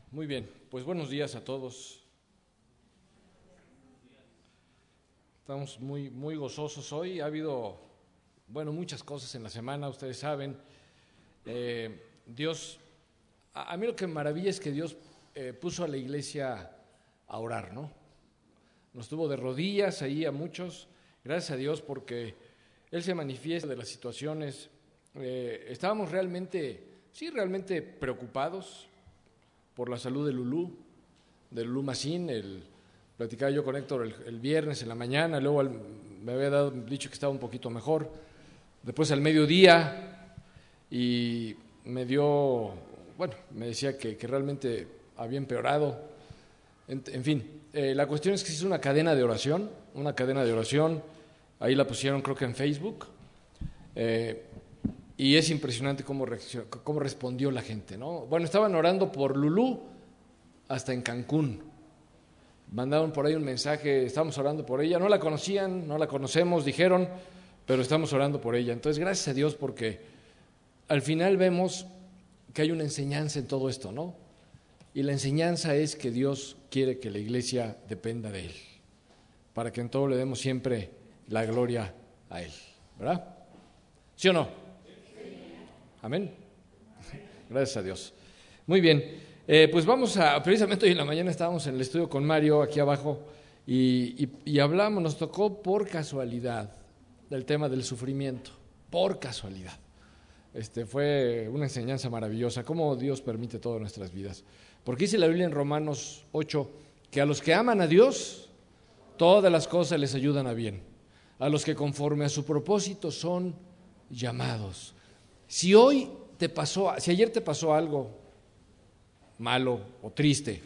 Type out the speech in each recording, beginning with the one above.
Muy bien, pues buenos días a todos. Estamos muy gozosos hoy. Ha habido, muchas cosas en la semana, ustedes saben. Dios, a mí lo que me maravilla es que Dios puso a la iglesia a orar, ¿no? Nos tuvo de rodillas ahí a muchos, gracias a Dios, porque Él se manifiesta de las situaciones. Estábamos realmente preocupados por la salud de Lulú Macín. Platicaba yo con Héctor el viernes en la mañana, luego me había dicho que estaba un poquito mejor, después al mediodía, y me decía que realmente había empeorado. En fin, la cuestión es que se hizo una cadena de oración, ahí la pusieron creo que en Facebook, y es impresionante cómo respondió la gente, ¿no? Bueno, estaban orando por Lulú hasta en Cancún. Mandaron por ahí un mensaje, estamos orando por ella. No la conocían, no la conocemos, dijeron, pero estamos orando por ella. Entonces, gracias a Dios, porque al final vemos que hay una enseñanza en todo esto, ¿no? Y la enseñanza es que Dios quiere que la iglesia dependa de Él, para que en todo le demos siempre la gloria a Él, ¿verdad? ¿Sí o no? Amén. Gracias a Dios. Muy bien, pues precisamente hoy en la mañana estábamos en el estudio con Mario aquí abajo y hablamos, nos tocó por casualidad del tema del sufrimiento, por casualidad. Fue una enseñanza maravillosa, cómo Dios permite todo en nuestras vidas. Porque dice la Biblia en Romanos 8, que a los que aman a Dios, todas las cosas les ayudan a bien, a los que conforme a su propósito son llamados. Si ayer te pasó algo malo o triste,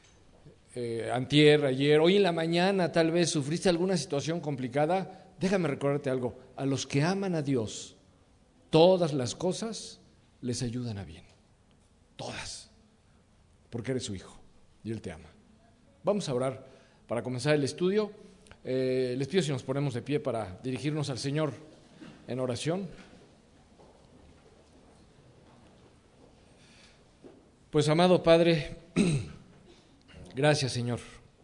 ayer, hoy en la mañana tal vez sufriste alguna situación complicada, déjame recordarte algo: a los que aman a Dios, todas las cosas les ayudan a bien, todas, porque eres su hijo y Él te ama. Vamos a orar para comenzar el estudio. Les pido si nos ponemos de pie para dirigirnos al Señor en oración. Pues, amado Padre, gracias, Señor.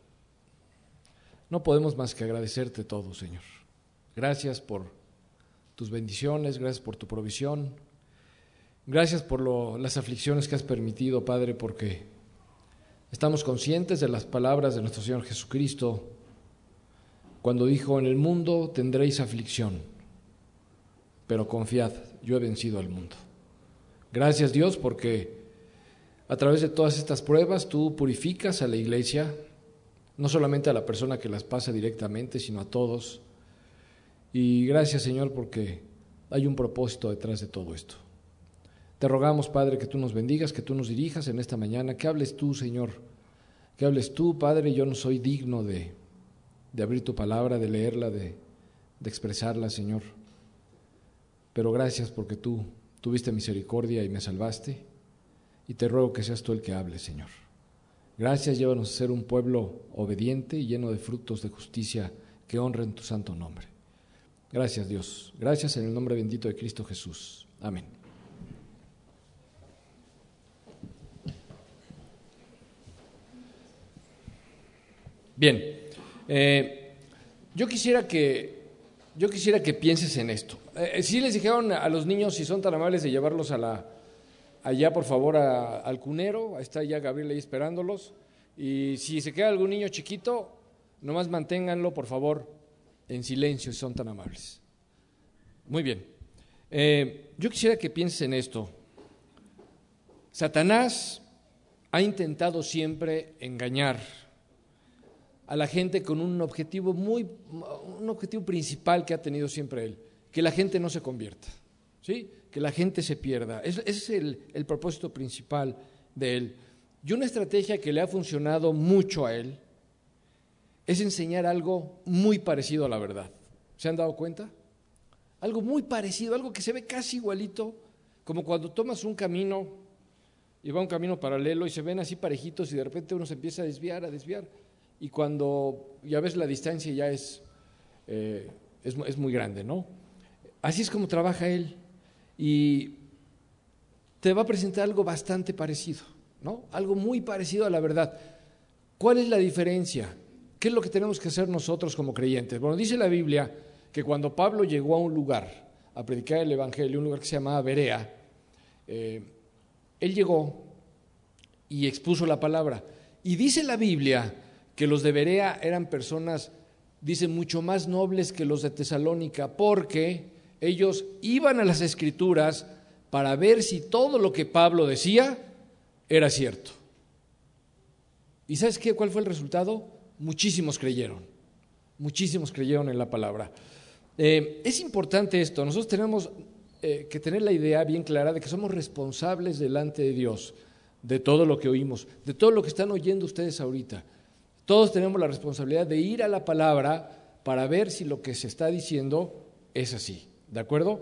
No podemos más que agradecerte todo, Señor. Gracias por tus bendiciones, gracias por tu provisión, gracias por las aflicciones que has permitido, Padre, porque estamos conscientes de las palabras de nuestro Señor Jesucristo cuando dijo: en el mundo tendréis aflicción, pero confiad, yo he vencido al mundo. Gracias, Dios, porque a través de todas estas pruebas tú purificas a la iglesia, no solamente a la persona que las pasa directamente, sino a todos. Y gracias, Señor, porque hay un propósito detrás de todo esto. Te rogamos, Padre, que tú nos bendigas, que tú nos dirijas en esta mañana, que hables tú, Señor, que hables tú, Padre. Yo no soy digno de abrir tu palabra, de leerla, de expresarla, Señor. Pero gracias porque tú tuviste misericordia y me salvaste. Y te ruego que seas tú el que hable, Señor. Gracias, llévanos a ser un pueblo obediente y lleno de frutos de justicia que honren tu santo nombre. Gracias, Dios. Gracias en el nombre bendito de Cristo Jesús. Amén. Bien, yo quisiera que pienses en esto. Si les dijeron a los niños, si son tan amables de llevarlos allá, por favor, al cunero, está ya Gabriel ahí esperándolos, y si se queda algún niño chiquito, nomás manténganlo, por favor, en silencio, si son tan amables. Muy bien, yo quisiera que pienses en esto. Satanás ha intentado siempre engañar a la gente con un objetivo principal que ha tenido siempre él: que la gente no se convierta, ¿sí? Que la gente se pierda. Ese es el propósito principal de él. Y una estrategia que le ha funcionado mucho a él es enseñar algo muy parecido a la verdad. ¿Se han dado cuenta? Algo muy parecido, algo que se ve casi igualito, como cuando tomas un camino y va un camino paralelo y se ven así parejitos y de repente uno se empieza a desviar, y cuando ya ves la distancia ya es muy grande, ¿no? Así es como trabaja él. Y te va a presentar algo bastante parecido. ¿no? Algo muy parecido a la verdad. ¿Cuál es la diferencia? ¿Qué es lo que tenemos que hacer nosotros como creyentes? Bueno, dice la Biblia que cuando Pablo llegó a un lugar a predicar el Evangelio, un lugar que se llamaba Berea, él llegó y expuso la palabra. Y dice la Biblia que los de Berea eran personas, dice, mucho más nobles que los de Tesalónica, porque ellos iban a las Escrituras para ver si todo lo que Pablo decía era cierto. ¿Y sabes qué? ¿Cuál fue el resultado? Muchísimos creyeron en la palabra. Es importante esto, nosotros tenemos que tener la idea bien clara de que somos responsables delante de Dios de todo lo que oímos, de todo lo que están oyendo ustedes ahorita. Todos tenemos la responsabilidad de ir a la palabra para ver si lo que se está diciendo es así, ¿de acuerdo?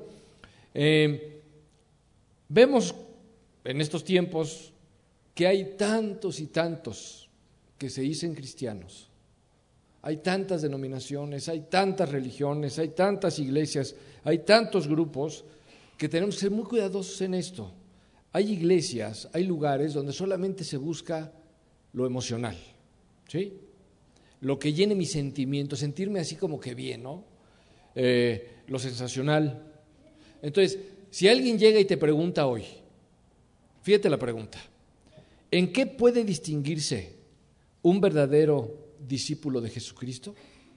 Vemos en estos tiempos que hay tantos y tantos que se dicen cristianos. Hay tantas denominaciones, hay tantas religiones, hay tantas iglesias, hay tantos grupos que tenemos que ser muy cuidadosos en esto. Hay iglesias, hay lugares donde solamente se busca lo emocional, ¿sí? Lo que llene mis sentimientos, sentirme así como que bien, ¿no? Lo sensacional. Entonces, si alguien llega y te pregunta hoy, fíjate la pregunta, ¿en qué puede distinguirse un verdadero discípulo de Jesucristo?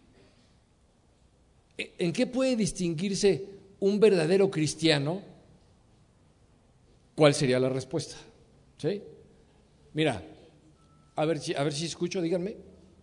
¿En qué puede distinguirse un verdadero cristiano? ¿Cuál sería la respuesta? ¿Sí? Mira, a ver si escucho, díganme.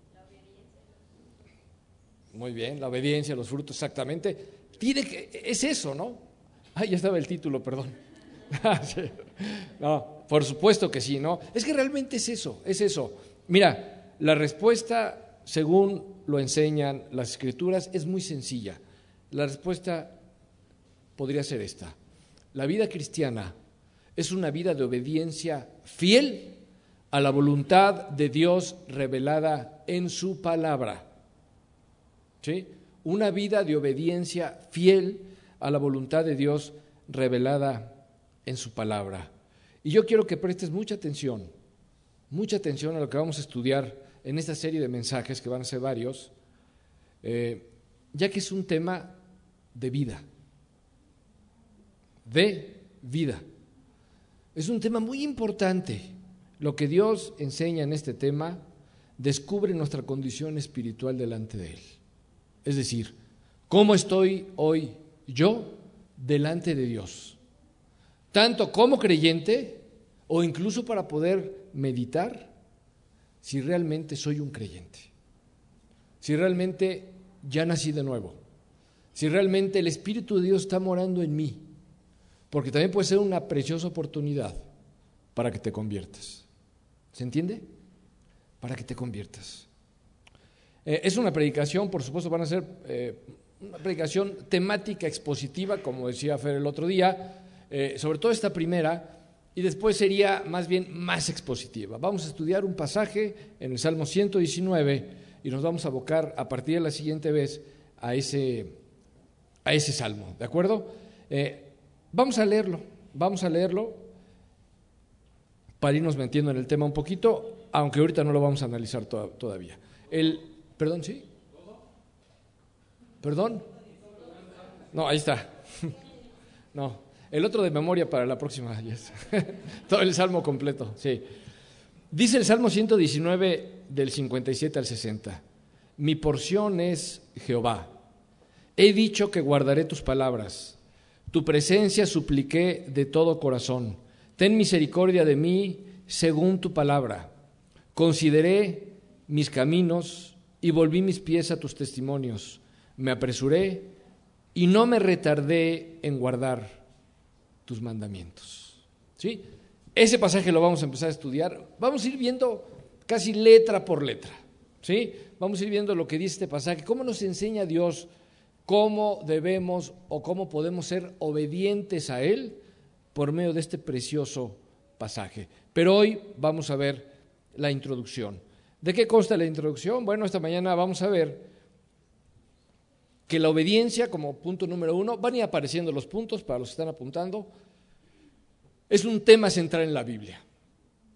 Muy bien, la obediencia, los frutos, exactamente. Es eso, ¿no? Ya estaba el título, perdón. Sí. No, por supuesto que sí, ¿no? Es que realmente es eso. Mira, la respuesta, según lo enseñan las Escrituras, es muy sencilla. La respuesta podría ser esta. La vida cristiana es una vida de obediencia fiel a la voluntad de Dios revelada en su palabra. ¿Sí? Una vida de obediencia fiel a la voluntad de Dios revelada en su palabra. Y yo quiero que prestes mucha atención a lo que vamos a estudiar en esta serie de mensajes, que van a ser varios, ya que es un tema de vida. Es un tema muy importante. Lo que Dios enseña en este tema descubre nuestra condición espiritual delante de Él. Es decir, ¿cómo estoy hoy yo delante de Dios? Tanto como creyente o incluso para poder meditar si realmente soy un creyente, si realmente ya nací de nuevo, si realmente el Espíritu de Dios está morando en mí, porque también puede ser una preciosa oportunidad para que te conviertas. ¿Se entiende? Para que te conviertas. Es una predicación, por supuesto, van a ser una predicación temática expositiva, como decía Fer el otro día, sobre todo esta primera, y después sería más bien más expositiva. Vamos a estudiar un pasaje en el Salmo 119 y nos vamos a abocar a partir de la siguiente vez a ese salmo, ¿de acuerdo? Vamos a leerlo para irnos metiendo en el tema un poquito, aunque ahorita no lo vamos a analizar todavía. ¿Perdón, sí? ¿Perdón? No, ahí está. No, el otro de memoria para la próxima. Yes. Todo el salmo completo, sí. Dice el Salmo 119 del 57 al 60. Mi porción es Jehová. He dicho que guardaré tus palabras. Tu presencia supliqué de todo corazón. Ten misericordia de mí según tu palabra. Consideré mis caminos y volví mis pies a tus testimonios. Me apresuré y no me retardé en guardar tus mandamientos. ¿Sí? Ese pasaje lo vamos a empezar a estudiar. Vamos a ir viendo casi letra por letra. ¿Sí? Vamos a ir viendo lo que dice este pasaje, cómo nos enseña Dios, cómo debemos o cómo podemos ser obedientes a Él por medio de este precioso pasaje. Pero hoy vamos a ver la introducción. ¿De qué consta la introducción? Bueno, esta mañana vamos a ver que la obediencia, como punto número 1, van a ir apareciendo los puntos para los que están apuntando, es un tema central en la Biblia. ¿Sí?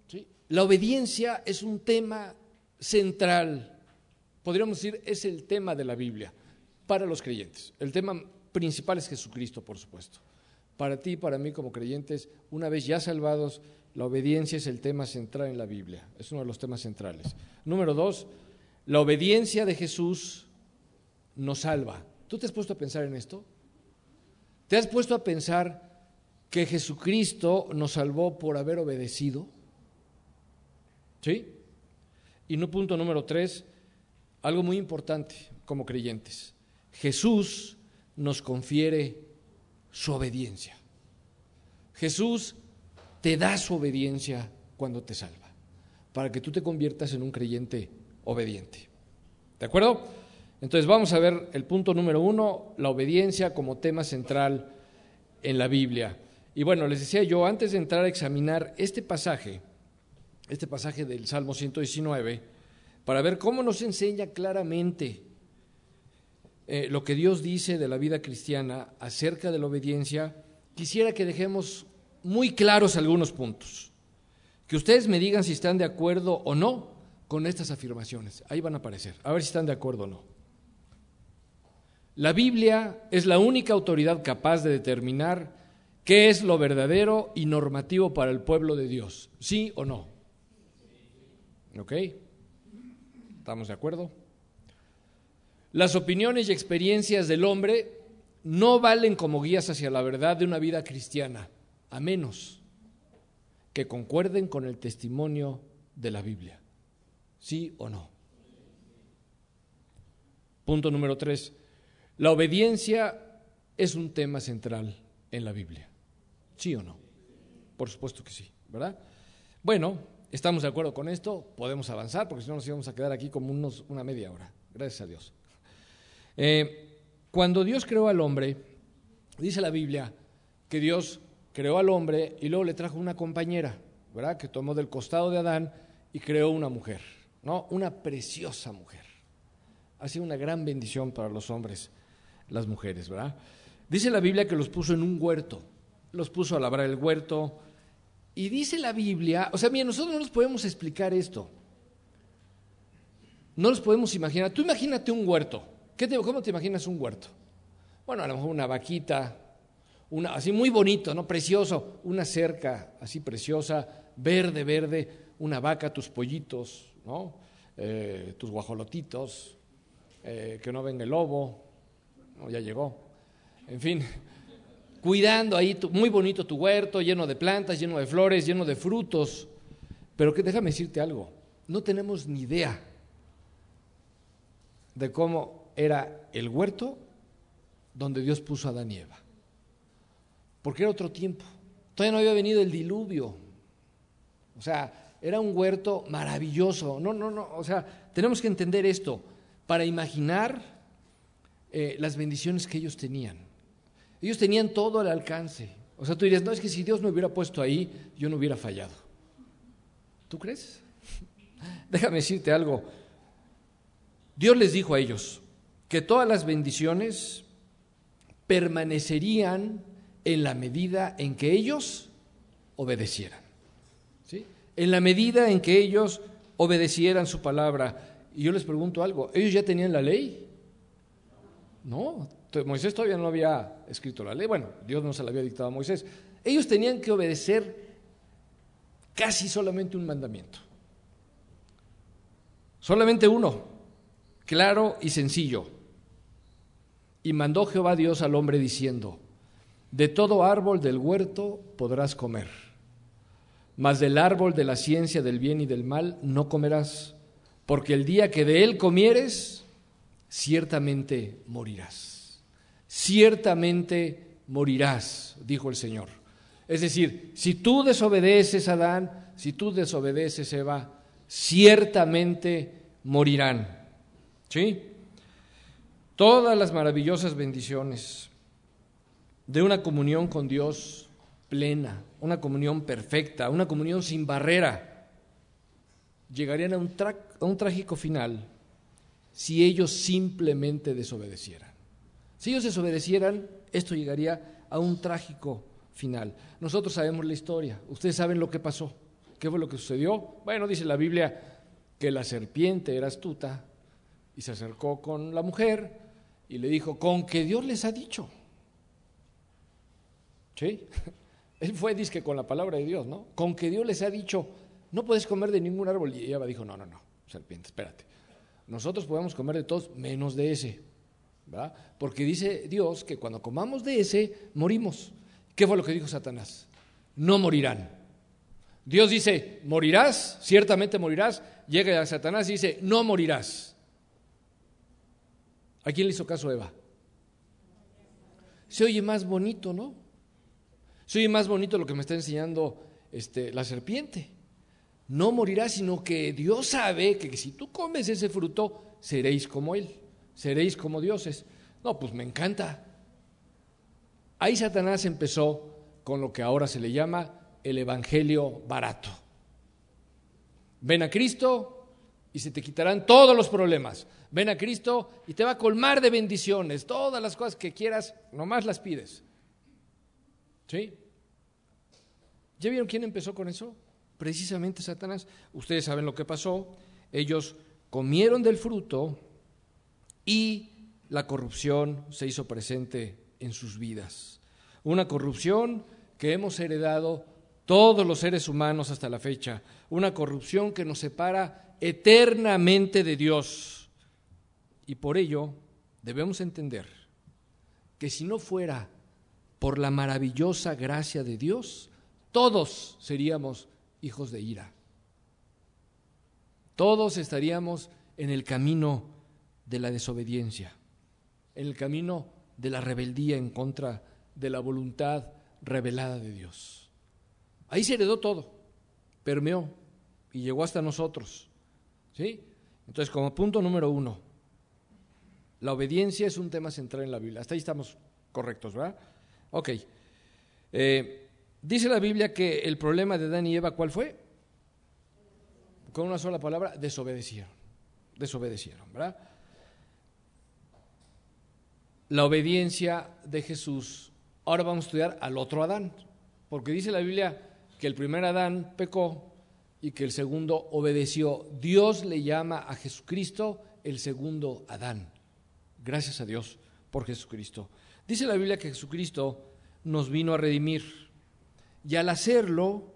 La obediencia es un tema central, podríamos decir, es el tema de la Biblia para los creyentes. El tema principal es Jesucristo, por supuesto. Para ti y para mí como creyentes, una vez ya salvados, la obediencia es el tema central en la Biblia, es uno de los temas centrales. Número 2, la obediencia de Jesús nos salva. ¿Tú te has puesto a pensar en esto? ¿Te has puesto a pensar que Jesucristo nos salvó por haber obedecido? ¿Sí? Y punto número 3, algo muy importante como creyentes. Jesús nos confiere su obediencia. Jesús te da su obediencia cuando te salva, para que tú te conviertas en un creyente obediente. ¿De acuerdo? Entonces vamos a ver el punto número 1, la obediencia como tema central en la Biblia. Y bueno, les decía yo, antes de entrar a examinar este pasaje del Salmo 119, para ver cómo nos enseña claramente lo que Dios dice de la vida cristiana acerca de la obediencia, quisiera que dejemos muy claros algunos puntos, que ustedes me digan si están de acuerdo o no con estas afirmaciones. Ahí van a aparecer, a ver si están de acuerdo o no. La Biblia es la única autoridad capaz de determinar qué es lo verdadero y normativo para el pueblo de Dios, ¿sí o no? ¿Ok? ¿Estamos de acuerdo? Las opiniones y experiencias del hombre no valen como guías hacia la verdad de una vida cristiana, a menos que concuerden con el testimonio de la Biblia. ¿Sí o no? Punto número 3. La obediencia es un tema central en la Biblia. ¿Sí o no? Por supuesto que sí, ¿verdad? Bueno, estamos de acuerdo con esto, podemos avanzar, porque si no nos íbamos a quedar aquí como una media hora. Gracias a Dios. Cuando Dios creó al hombre, dice la Biblia que Dios creó al hombre y luego le trajo una compañera, ¿verdad? Que tomó del costado de Adán y creó una mujer, ¿no? Una preciosa mujer. Ha sido una gran bendición para los hombres, las mujeres, ¿verdad? Dice la Biblia que los puso en un huerto, los puso a labrar el huerto, y dice la Biblia, o sea, mira, nosotros no nos podemos explicar esto, no nos podemos imaginar. Tú imagínate un huerto. ¿Cómo te imaginas un huerto? Bueno, a lo mejor una vaquita, así muy bonito, ¿no? Precioso, una cerca así preciosa, verde, una vaca, tus pollitos, ¿no? Tus guajolotitos, que no venga el lobo, no, ya llegó, en fin, cuidando ahí, muy bonito tu huerto, lleno de plantas, lleno de flores, lleno de frutos, pero déjame decirte algo, no tenemos ni idea de cómo era el huerto donde Dios puso a Adán y Eva, porque era otro tiempo, todavía no había venido el diluvio, o sea, era un huerto maravilloso, no, o sea, tenemos que entender esto para imaginar las bendiciones que ellos tenían. Ellos tenían todo al alcance, o sea, tú dirías, no, es que si Dios me hubiera puesto ahí, yo no hubiera fallado. ¿Tú crees? Déjame decirte algo, Dios les dijo a ellos que todas las bendiciones permanecerían en la medida en que ellos obedecieran, ¿sí? En la medida en que ellos obedecieran su palabra. Y yo les pregunto algo, ¿ellos ya tenían la ley? No, Moisés todavía no había escrito la ley, bueno, Dios no se la había dictado a Moisés. Ellos tenían que obedecer casi solamente un mandamiento, solamente uno, claro y sencillo. Y mandó Jehová Dios al hombre diciendo: de todo árbol del huerto podrás comer, mas del árbol de la ciencia del bien y del mal no comerás, porque el día que de él comieres, ciertamente morirás. Ciertamente morirás, dijo el Señor. Es decir, si tú desobedeces, Adán, si tú desobedeces, Eva, ciertamente morirán. ¿Sí? Todas las maravillosas bendiciones de una comunión con Dios plena, una comunión perfecta, una comunión sin barrera, llegarían a un trágico final si ellos simplemente desobedecieran. Si ellos desobedecieran, esto llegaría a un trágico final. Nosotros sabemos la historia, ustedes saben lo que pasó. ¿Qué fue lo que sucedió? Bueno, dice la Biblia que la serpiente era astuta y se acercó con la mujer y le dijo, con que Dios les ha dicho. ¿Sí? Él fue, dizque con la palabra de Dios, ¿no? Con que Dios les ha dicho, no puedes comer de ningún árbol. Y Eva dijo, no, serpiente, espérate. Nosotros podemos comer de todos menos de ese, ¿verdad? Porque dice Dios que cuando comamos de ese, morimos. ¿Qué fue lo que dijo Satanás? No morirán. Dios dice, morirás, ciertamente morirás. Llega a Satanás y dice, no morirás. ¿A quién le hizo caso Eva? Se oye más bonito, ¿no? Se oye más bonito lo que me está enseñando la serpiente. No morirás, sino que Dios sabe que si tú comes ese fruto, seréis como Él, seréis como dioses. No, pues me encanta. Ahí Satanás empezó con lo que ahora se le llama el evangelio barato. Ven a Cristo y se te quitarán todos los problemas. Ven a Cristo y te va a colmar de bendiciones. Todas las cosas que quieras, nomás las pides. ¿Sí? ¿Ya vieron quién empezó con eso? Precisamente Satanás. Ustedes saben lo que pasó. Ellos comieron del fruto y la corrupción se hizo presente en sus vidas. Una corrupción que hemos heredado todos los seres humanos hasta la fecha. Una corrupción que nos separa eternamente de Dios. Y por ello debemos entender que si no fuera por la maravillosa gracia de Dios, todos seríamos hijos de ira. Todos estaríamos en el camino de la desobediencia, en el camino de la rebeldía en contra de la voluntad revelada de Dios. Ahí se heredó todo, permeó y llegó hasta nosotros. ¿Sí? Entonces, como punto número 1, la obediencia es un tema central en la Biblia. Hasta ahí estamos correctos, ¿verdad? Ok. Dice la Biblia que el problema de Adán y Eva, ¿cuál fue? Con una sola palabra, desobedecieron, ¿verdad? La obediencia de Jesús. Ahora vamos a estudiar al otro Adán, porque dice la Biblia que el primer Adán pecó y que el segundo obedeció. Dios le llama a Jesucristo el segundo Adán. Gracias a Dios por Jesucristo. Dice la Biblia que Jesucristo nos vino a redimir y al hacerlo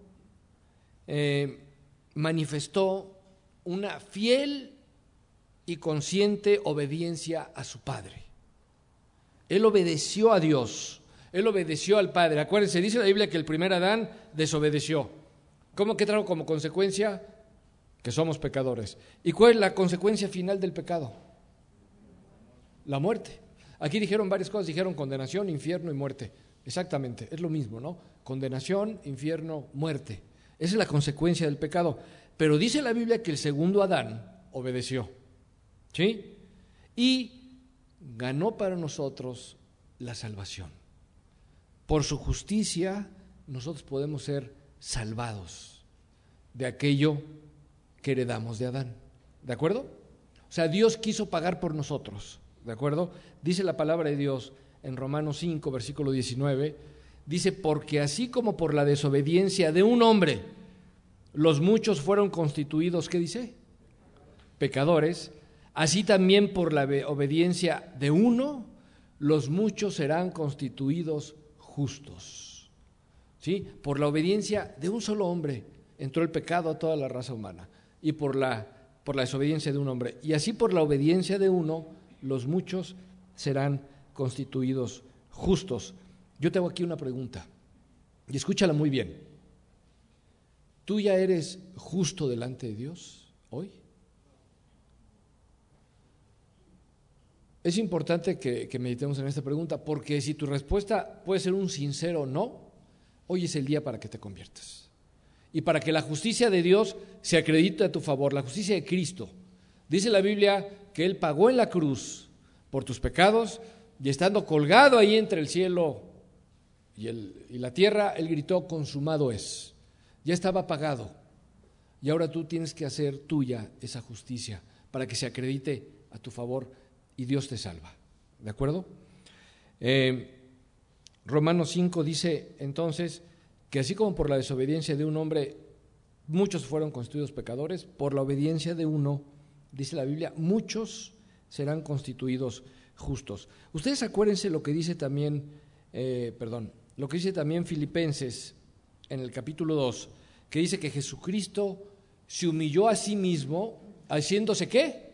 manifestó una fiel y consciente obediencia a su Padre. Él obedeció a Dios, él obedeció al Padre. Acuérdense, dice la Biblia que el primer Adán desobedeció. ¿Cómo que trajo como consecuencia? Que somos pecadores. ¿Y cuál es la consecuencia final del pecado? La muerte. Aquí dijeron varias cosas, dijeron condenación, infierno y muerte. Exactamente, es lo mismo, ¿no? Condenación, infierno, muerte. Esa es la consecuencia del pecado. Pero dice la Biblia que el segundo Adán obedeció, ¿sí? Y ganó para nosotros la salvación. Por su justicia nosotros podemos ser salvados de aquello que heredamos de Adán. ¿De acuerdo? O sea, Dios quiso pagar por nosotros. ¿De acuerdo? Dice la palabra de Dios en Romanos 5, versículo 19, dice, porque así como por la desobediencia de un hombre los muchos fueron constituidos, ¿qué dice? Pecadores, así también por la obediencia de uno los muchos serán constituidos justos. ¿Sí? Por la obediencia de un solo hombre entró el pecado a toda la raza humana y por la desobediencia de un hombre. Y así por la obediencia de uno los muchos serán constituidos justos. Yo tengo aquí una pregunta y escúchala muy bien. ¿Tú ya eres justo delante de Dios hoy? Es importante que meditemos en esta pregunta porque si tu respuesta puede ser un sincero no, hoy es el día para que te conviertas y para que la justicia de Dios se acredite a tu favor, la justicia de Cristo. Dice la Biblia que Él pagó en la cruz por tus pecados y estando colgado ahí entre el cielo y la tierra, Él gritó, consumado es. Ya estaba pagado y ahora tú tienes que hacer tuya esa justicia para que se acredite a tu favor y Dios te salva. ¿De acuerdo? Romanos 5 dice entonces que así como por la desobediencia de un hombre muchos fueron constituidos pecadores, por la obediencia de uno, dice la Biblia, muchos serán constituidos justos. Ustedes acuérdense lo que dice también, lo que dice también Filipenses en el capítulo 2, que dice que Jesucristo se humilló a sí mismo, haciéndose ¿qué?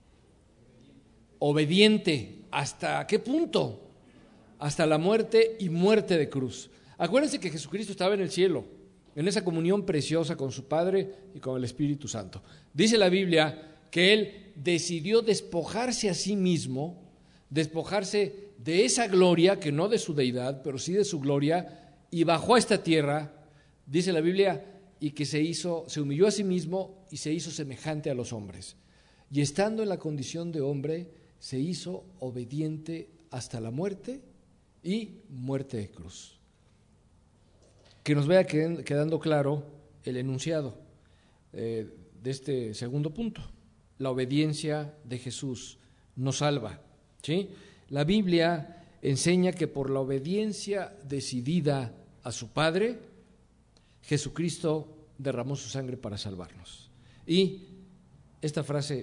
Obediente. ¿Hasta qué punto? Hasta la muerte y muerte de cruz. Acuérdense que Jesucristo estaba en el cielo, en esa comunión preciosa con su Padre y con el Espíritu Santo. Dice la Biblia que Él decidió despojarse a sí mismo, despojarse de esa gloria, que no de su deidad, pero sí de su gloria, y bajó a esta tierra, dice la Biblia, y que se humilló a sí mismo y se hizo semejante a los hombres. Y estando en la condición de hombre, se hizo obediente hasta la muerte y muerte de cruz. Que nos vaya quedando claro el enunciado de este segundo punto. La obediencia de Jesús nos salva, ¿sí? La Biblia enseña que por la obediencia decidida a su Padre, Jesucristo derramó su sangre para salvarnos. Y esta frase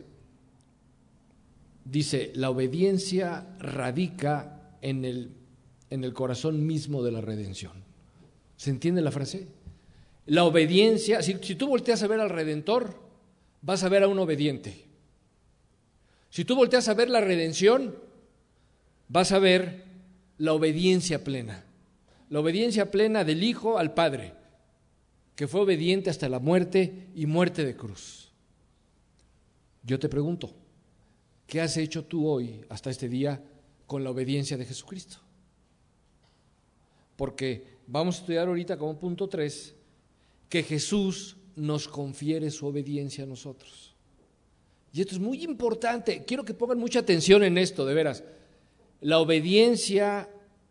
dice, la obediencia radica en el corazón mismo de la redención. ¿Se entiende la frase? La obediencia, si tú volteas a ver al Redentor, vas a ver a un obediente. Si tú volteas a ver la redención, vas a ver la obediencia plena. La obediencia plena del Hijo al Padre, que fue obediente hasta la muerte y muerte de cruz. Yo te pregunto, ¿qué has hecho tú hoy, hasta este día, con la obediencia de Jesucristo? Porque vamos a estudiar ahorita como punto 3, que Jesús nos confiere su obediencia a nosotros. Y esto es muy importante, quiero que pongan mucha atención en esto, de veras. La obediencia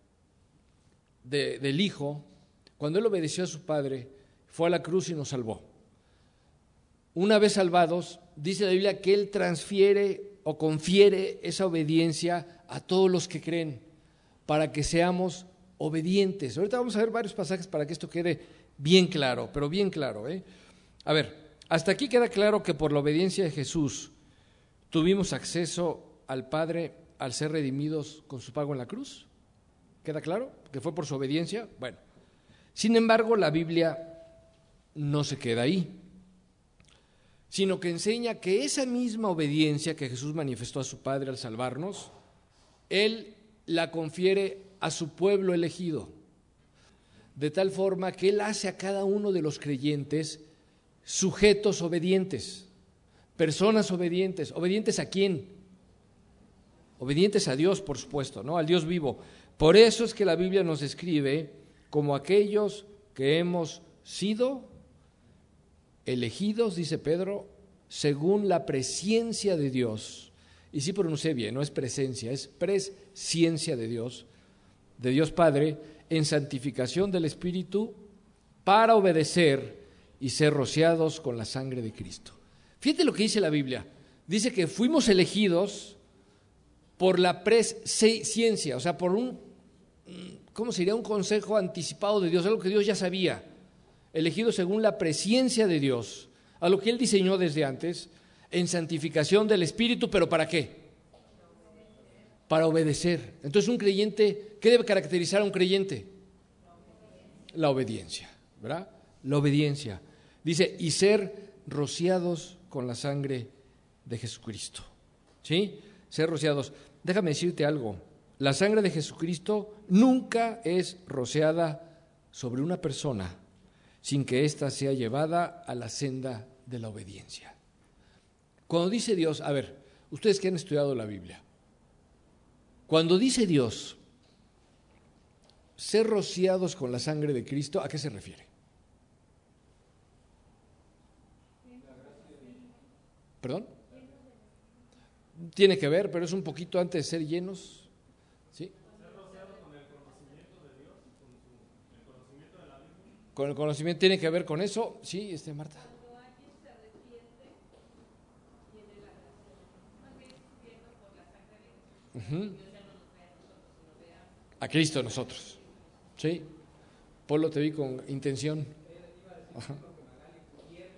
del Hijo, cuando Él obedeció a su Padre, fue a la cruz y nos salvó. Una vez salvados, dice la Biblia que Él transfiere o confiere esa obediencia a todos los que creen, para que seamos obedientes. Ahorita vamos a ver varios pasajes para que esto quede bien claro, pero bien claro, ¿eh? A ver, hasta aquí queda claro que por la obediencia de Jesús tuvimos acceso al Padre al ser redimidos con su pago en la cruz. ¿Queda claro? ¿Que fue por su obediencia? Bueno, sin embargo, la Biblia no se queda ahí, sino que enseña que esa misma obediencia que Jesús manifestó a su Padre al salvarnos, Él la confiere a su pueblo elegido, de tal forma que Él hace a cada uno de los creyentes sujetos obedientes, personas obedientes. ¿Obedientes a quién? Obedientes a Dios, por supuesto, ¿no? Al Dios vivo. Por eso es que la Biblia nos describe como aquellos que hemos sido elegidos, dice Pedro, según la presciencia de Dios. Y sí pronuncié bien, no es presencia, es presciencia de Dios Padre, en santificación del Espíritu, para obedecer y ser rociados con la sangre de Cristo. Fíjate lo que dice la Biblia. Dice que fuimos elegidos por la presciencia, o sea, por ¿cómo sería? Un consejo anticipado de Dios, algo que Dios ya sabía. Elegidos según la presciencia de Dios, a lo que Él diseñó desde antes, en santificación del Espíritu, ¿pero para qué? Para obedecer. Entonces un creyente, ¿qué debe caracterizar a un creyente? La obediencia, ¿verdad? La obediencia. Dice, y ser rociados con la sangre de Jesucristo. ¿Sí? Ser rociados. Déjame decirte algo. La sangre de Jesucristo nunca es rociada sobre una persona sin que ésta sea llevada a la senda de la obediencia. Cuando dice Dios, a ver, ustedes que han estudiado la Biblia, cuando dice Dios, ser rociados con la sangre de Cristo, ¿a qué se refiere? ¿Perdón? Tiene que ver, pero es un poquito antes de ser llenos. ¿Sí? Ser rociados con el conocimiento de Dios, con el conocimiento de la Biblia. Con el conocimiento tiene que ver con eso. Sí, Marta. Cuando alguien se arrepiente, tiene la gracia. Más bien viendo por la sangre de Jesús. Dios ya no nos ve a nosotros, sino ve a Cristo en nosotros. ¿Sí? Polo, te vi con intención. Ajá.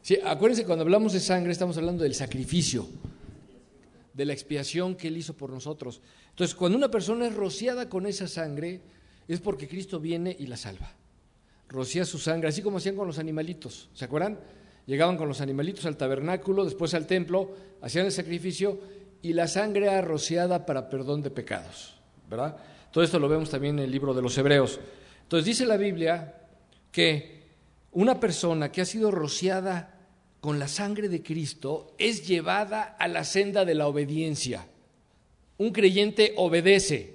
Sí, acuérdense, cuando hablamos de sangre estamos hablando del sacrificio, de la expiación que Él hizo por nosotros. Entonces, cuando una persona es rociada con esa sangre, es porque Cristo viene y la salva. Rocía su sangre, así como hacían con los animalitos, ¿se acuerdan? Llegaban con los animalitos al tabernáculo, después al templo, hacían el sacrificio y la sangre era rociada para perdón de pecados, ¿verdad? Todo esto lo vemos también en el libro de los Hebreos. Entonces dice la Biblia que una persona que ha sido rociada con la sangre de Cristo es llevada a la senda de la obediencia. Un creyente obedece.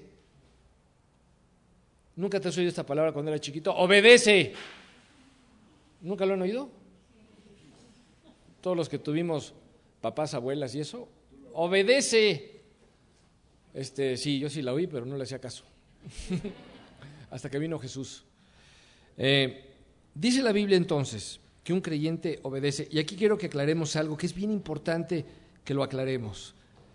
¿Nunca te has oído esta palabra cuando eras chiquito? ¡Obedece! ¿Nunca lo han oído? Todos los que tuvimos papás, abuelas y eso, ¡obedece! Sí, yo sí la oí, pero no le hacía caso. Hasta que vino Jesús. Dice la Biblia entonces que un creyente obedece. Y aquí quiero que aclaremos algo que es bien importante que lo aclaremos.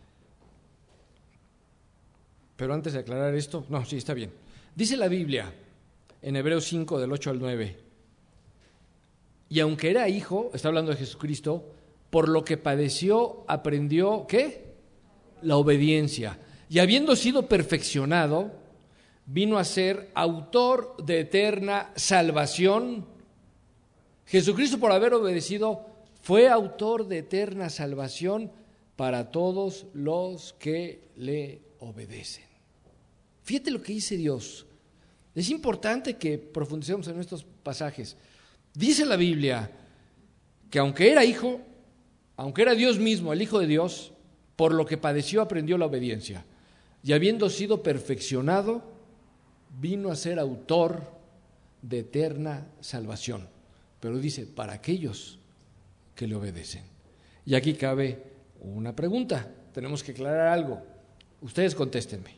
Pero antes de aclarar esto, no, sí, está bien. Dice la Biblia en Hebreos 5, del 8 al 9, y aunque era hijo, está hablando de Jesucristo, por lo que padeció, aprendió, ¿qué? La obediencia. Y habiendo sido perfeccionado, vino a ser autor de eterna salvación. Jesucristo, por haber obedecido, fue autor de eterna salvación para todos los que le obedecen. Fíjate lo que dice Dios. Es importante que profundicemos en estos pasajes. Dice la Biblia que aunque era hijo, aunque era Dios mismo, el Hijo de Dios, por lo que padeció aprendió la obediencia. Y habiendo sido perfeccionado, vino a ser autor de eterna salvación. Pero dice, para aquellos que le obedecen. Y aquí cabe una pregunta. Tenemos que aclarar algo. Ustedes contéstenme.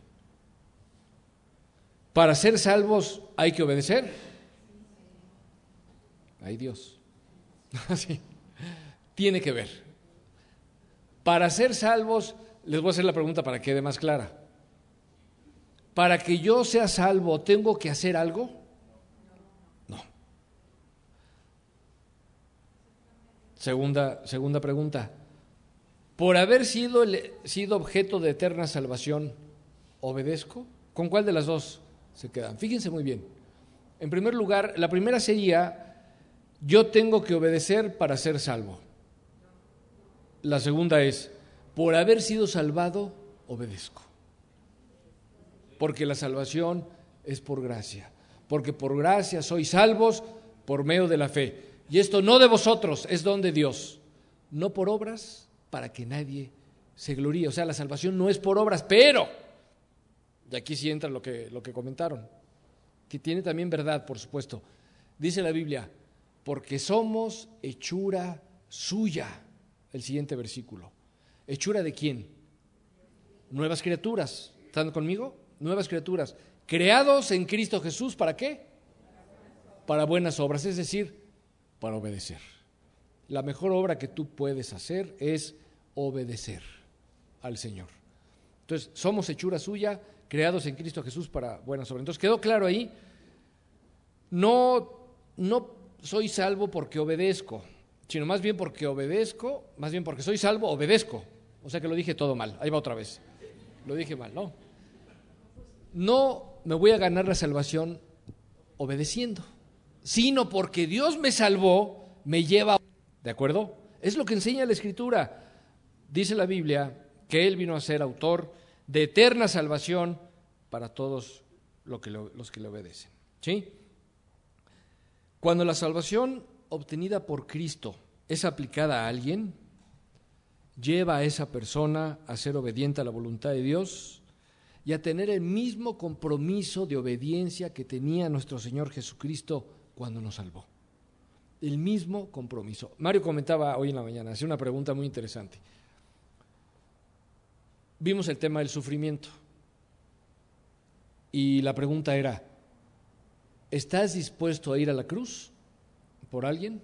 ¿Para ser salvos hay que obedecer? Ay Dios. Sí. Tiene que ver. Para ser salvos, les voy a hacer la pregunta para que quede más clara. ¿Para que yo sea salvo tengo que hacer algo? No. Segunda pregunta. ¿Por haber sido objeto de eterna salvación, obedezco? ¿Con cuál de las dos se quedan? Fíjense muy bien. En primer lugar, la primera sería, yo tengo que obedecer para ser salvo. La segunda es, por haber sido salvado, obedezco. Porque la salvación es por gracia. Porque por gracia sois salvos por medio de la fe. Y esto no de vosotros, es don de Dios. No por obras, para que nadie se gloríe. O sea, la salvación no es por obras, pero, y aquí sí entra lo que comentaron, que tiene también verdad, por supuesto. Dice la Biblia, porque somos hechura suya. El siguiente versículo. ¿Hechura de quién? Nuevas criaturas. ¿Están conmigo? Nuevas criaturas. Creados en Cristo Jesús, ¿para qué? Para buenas obras, es decir, para obedecer. La mejor obra que tú puedes hacer es obedecer al Señor. Entonces, somos hechura suya, creados en Cristo Jesús para buenas obras. Entonces, quedó claro ahí, no soy salvo porque obedezco, sino más bien porque obedezco, más bien porque soy salvo, obedezco. O sea que lo dije todo mal, ahí va otra vez. Lo dije mal, ¿no? No me voy a ganar la salvación obedeciendo, sino porque Dios me salvó, me lleva, ¿de acuerdo? Es lo que enseña la Escritura. Dice la Biblia que Él vino a ser autor de eterna salvación para todos los que le obedecen. ¿Sí? Cuando la salvación obtenida por Cristo es aplicada a alguien, lleva a esa persona a ser obediente a la voluntad de Dios y a tener el mismo compromiso de obediencia que tenía nuestro Señor Jesucristo cuando nos salvó. El mismo compromiso. Mario comentaba hoy en la mañana, hacía una pregunta muy interesante. Vimos el tema del sufrimiento y la pregunta era, ¿estás dispuesto a ir a la cruz por alguien?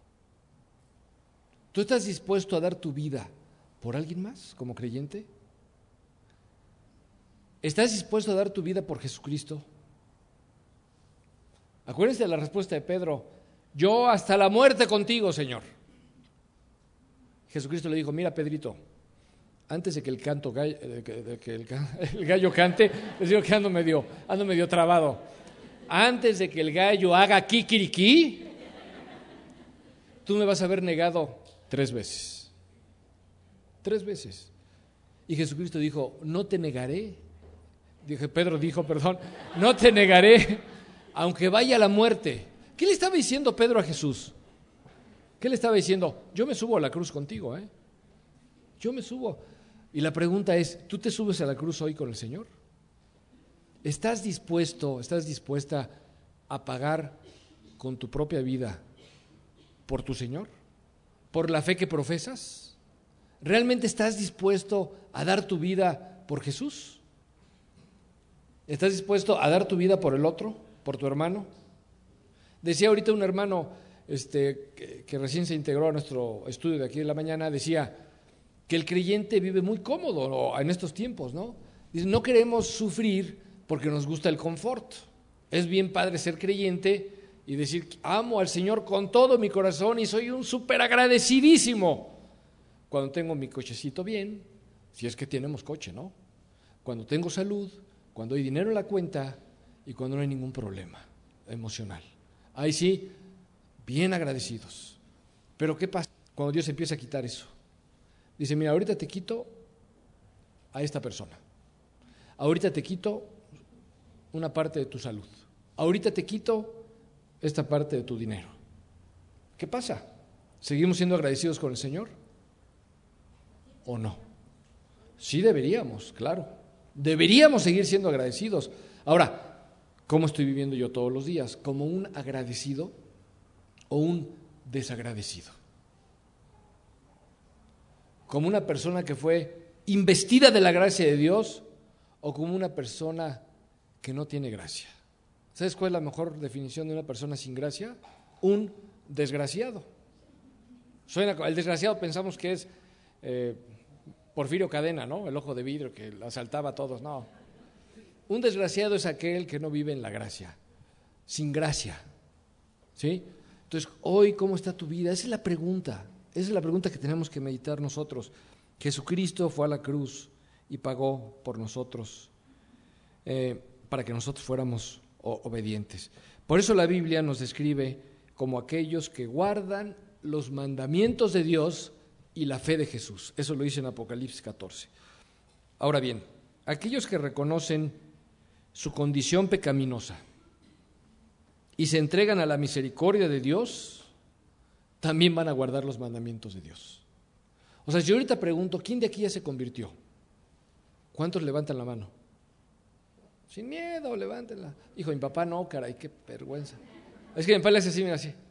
¿Tú estás dispuesto a dar tu vida por alguien más como creyente? ¿Estás dispuesto a dar tu vida por Jesucristo? Acuérdense de la respuesta de Pedro, yo hasta la muerte contigo, Señor. Jesucristo le dijo, mira Pedrito, antes de que el gallo cante, les digo que ando medio trabado, antes de que el gallo haga kikiriki, tú me vas a haber negado 3 veces. 3 veces. Y Jesucristo dijo, no te negaré. Pedro dijo, no te negaré, aunque vaya a la muerte. ¿Qué le estaba diciendo Pedro a Jesús? ¿Qué le estaba diciendo? Yo me subo a la cruz contigo, Yo me subo. Y la pregunta es, ¿tú te subes a la cruz hoy con el Señor? ¿Estás dispuesta a pagar con tu propia vida por tu Señor? ¿Por la fe que profesas? ¿Realmente estás dispuesto a dar tu vida por Jesús? ¿Estás dispuesto a dar tu vida por el otro, por tu hermano? Decía ahorita un hermano que recién se integró a nuestro estudio de aquí de la mañana, decía que el creyente vive muy cómodo en estos tiempos, ¿no? Dice, no queremos sufrir porque nos gusta el confort. Es bien padre ser creyente y decir, amo al Señor con todo mi corazón y soy un súper agradecidísimo cuando tengo mi cochecito bien, si es que tenemos coche, ¿no? Cuando tengo salud, cuando hay dinero en la cuenta y cuando no hay ningún problema emocional. Ahí sí, bien agradecidos. Pero ¿qué pasa cuando Dios empieza a quitar eso? Dice, mira, ahorita te quito a esta persona. Ahorita te quito una parte de tu salud. Ahorita te quito esta parte de tu dinero. ¿Qué pasa? ¿Seguimos siendo agradecidos con el Señor? ¿O no? Sí deberíamos, claro. Deberíamos seguir siendo agradecidos. Ahora, ¿cómo estoy viviendo yo todos los días? ¿Como un agradecido o un desagradecido? ¿Como una persona que fue investida de la gracia de Dios o como una persona que no tiene gracia? ¿Sabes cuál es la mejor definición de una persona sin gracia? Un desgraciado. El desgraciado pensamos que es Porfirio Cadena, ¿no? El ojo de vidrio que asaltaba a todos. No. Un desgraciado es aquel que no vive en la gracia, sin gracia. ¿Sí? Entonces, hoy, ¿cómo está tu vida? Esa es la pregunta. Esa es la pregunta que tenemos que meditar nosotros. Jesucristo fue a la cruz y pagó por nosotros para que nosotros fuéramos obedientes. Por eso la Biblia nos describe como aquellos que guardan los mandamientos de Dios y la fe de Jesús. Eso lo dice en Apocalipsis 14. Ahora bien, aquellos que reconocen su condición pecaminosa y se entregan a la misericordia de Dios, también van a guardar los mandamientos de Dios. O sea, yo ahorita pregunto, ¿quién de aquí ya se convirtió? ¿Cuántos levantan la mano? Sin miedo, levántenla. Hijo, mi papá no, caray, qué vergüenza. Es que mi papá le hace así, mira, así.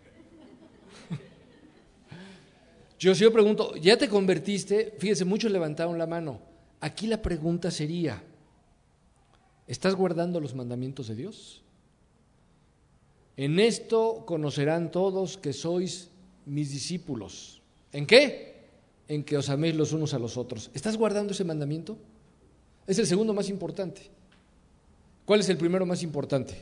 Yo pregunto, ¿ya te convertiste? Fíjense, muchos levantaron la mano. Aquí la pregunta sería, ¿estás guardando los mandamientos de Dios? En esto conocerán todos que sois mis discípulos. ¿En qué? En que os améis los unos a los otros. ¿Estás guardando ese mandamiento? Es el segundo más importante. ¿Cuál es el primero más importante?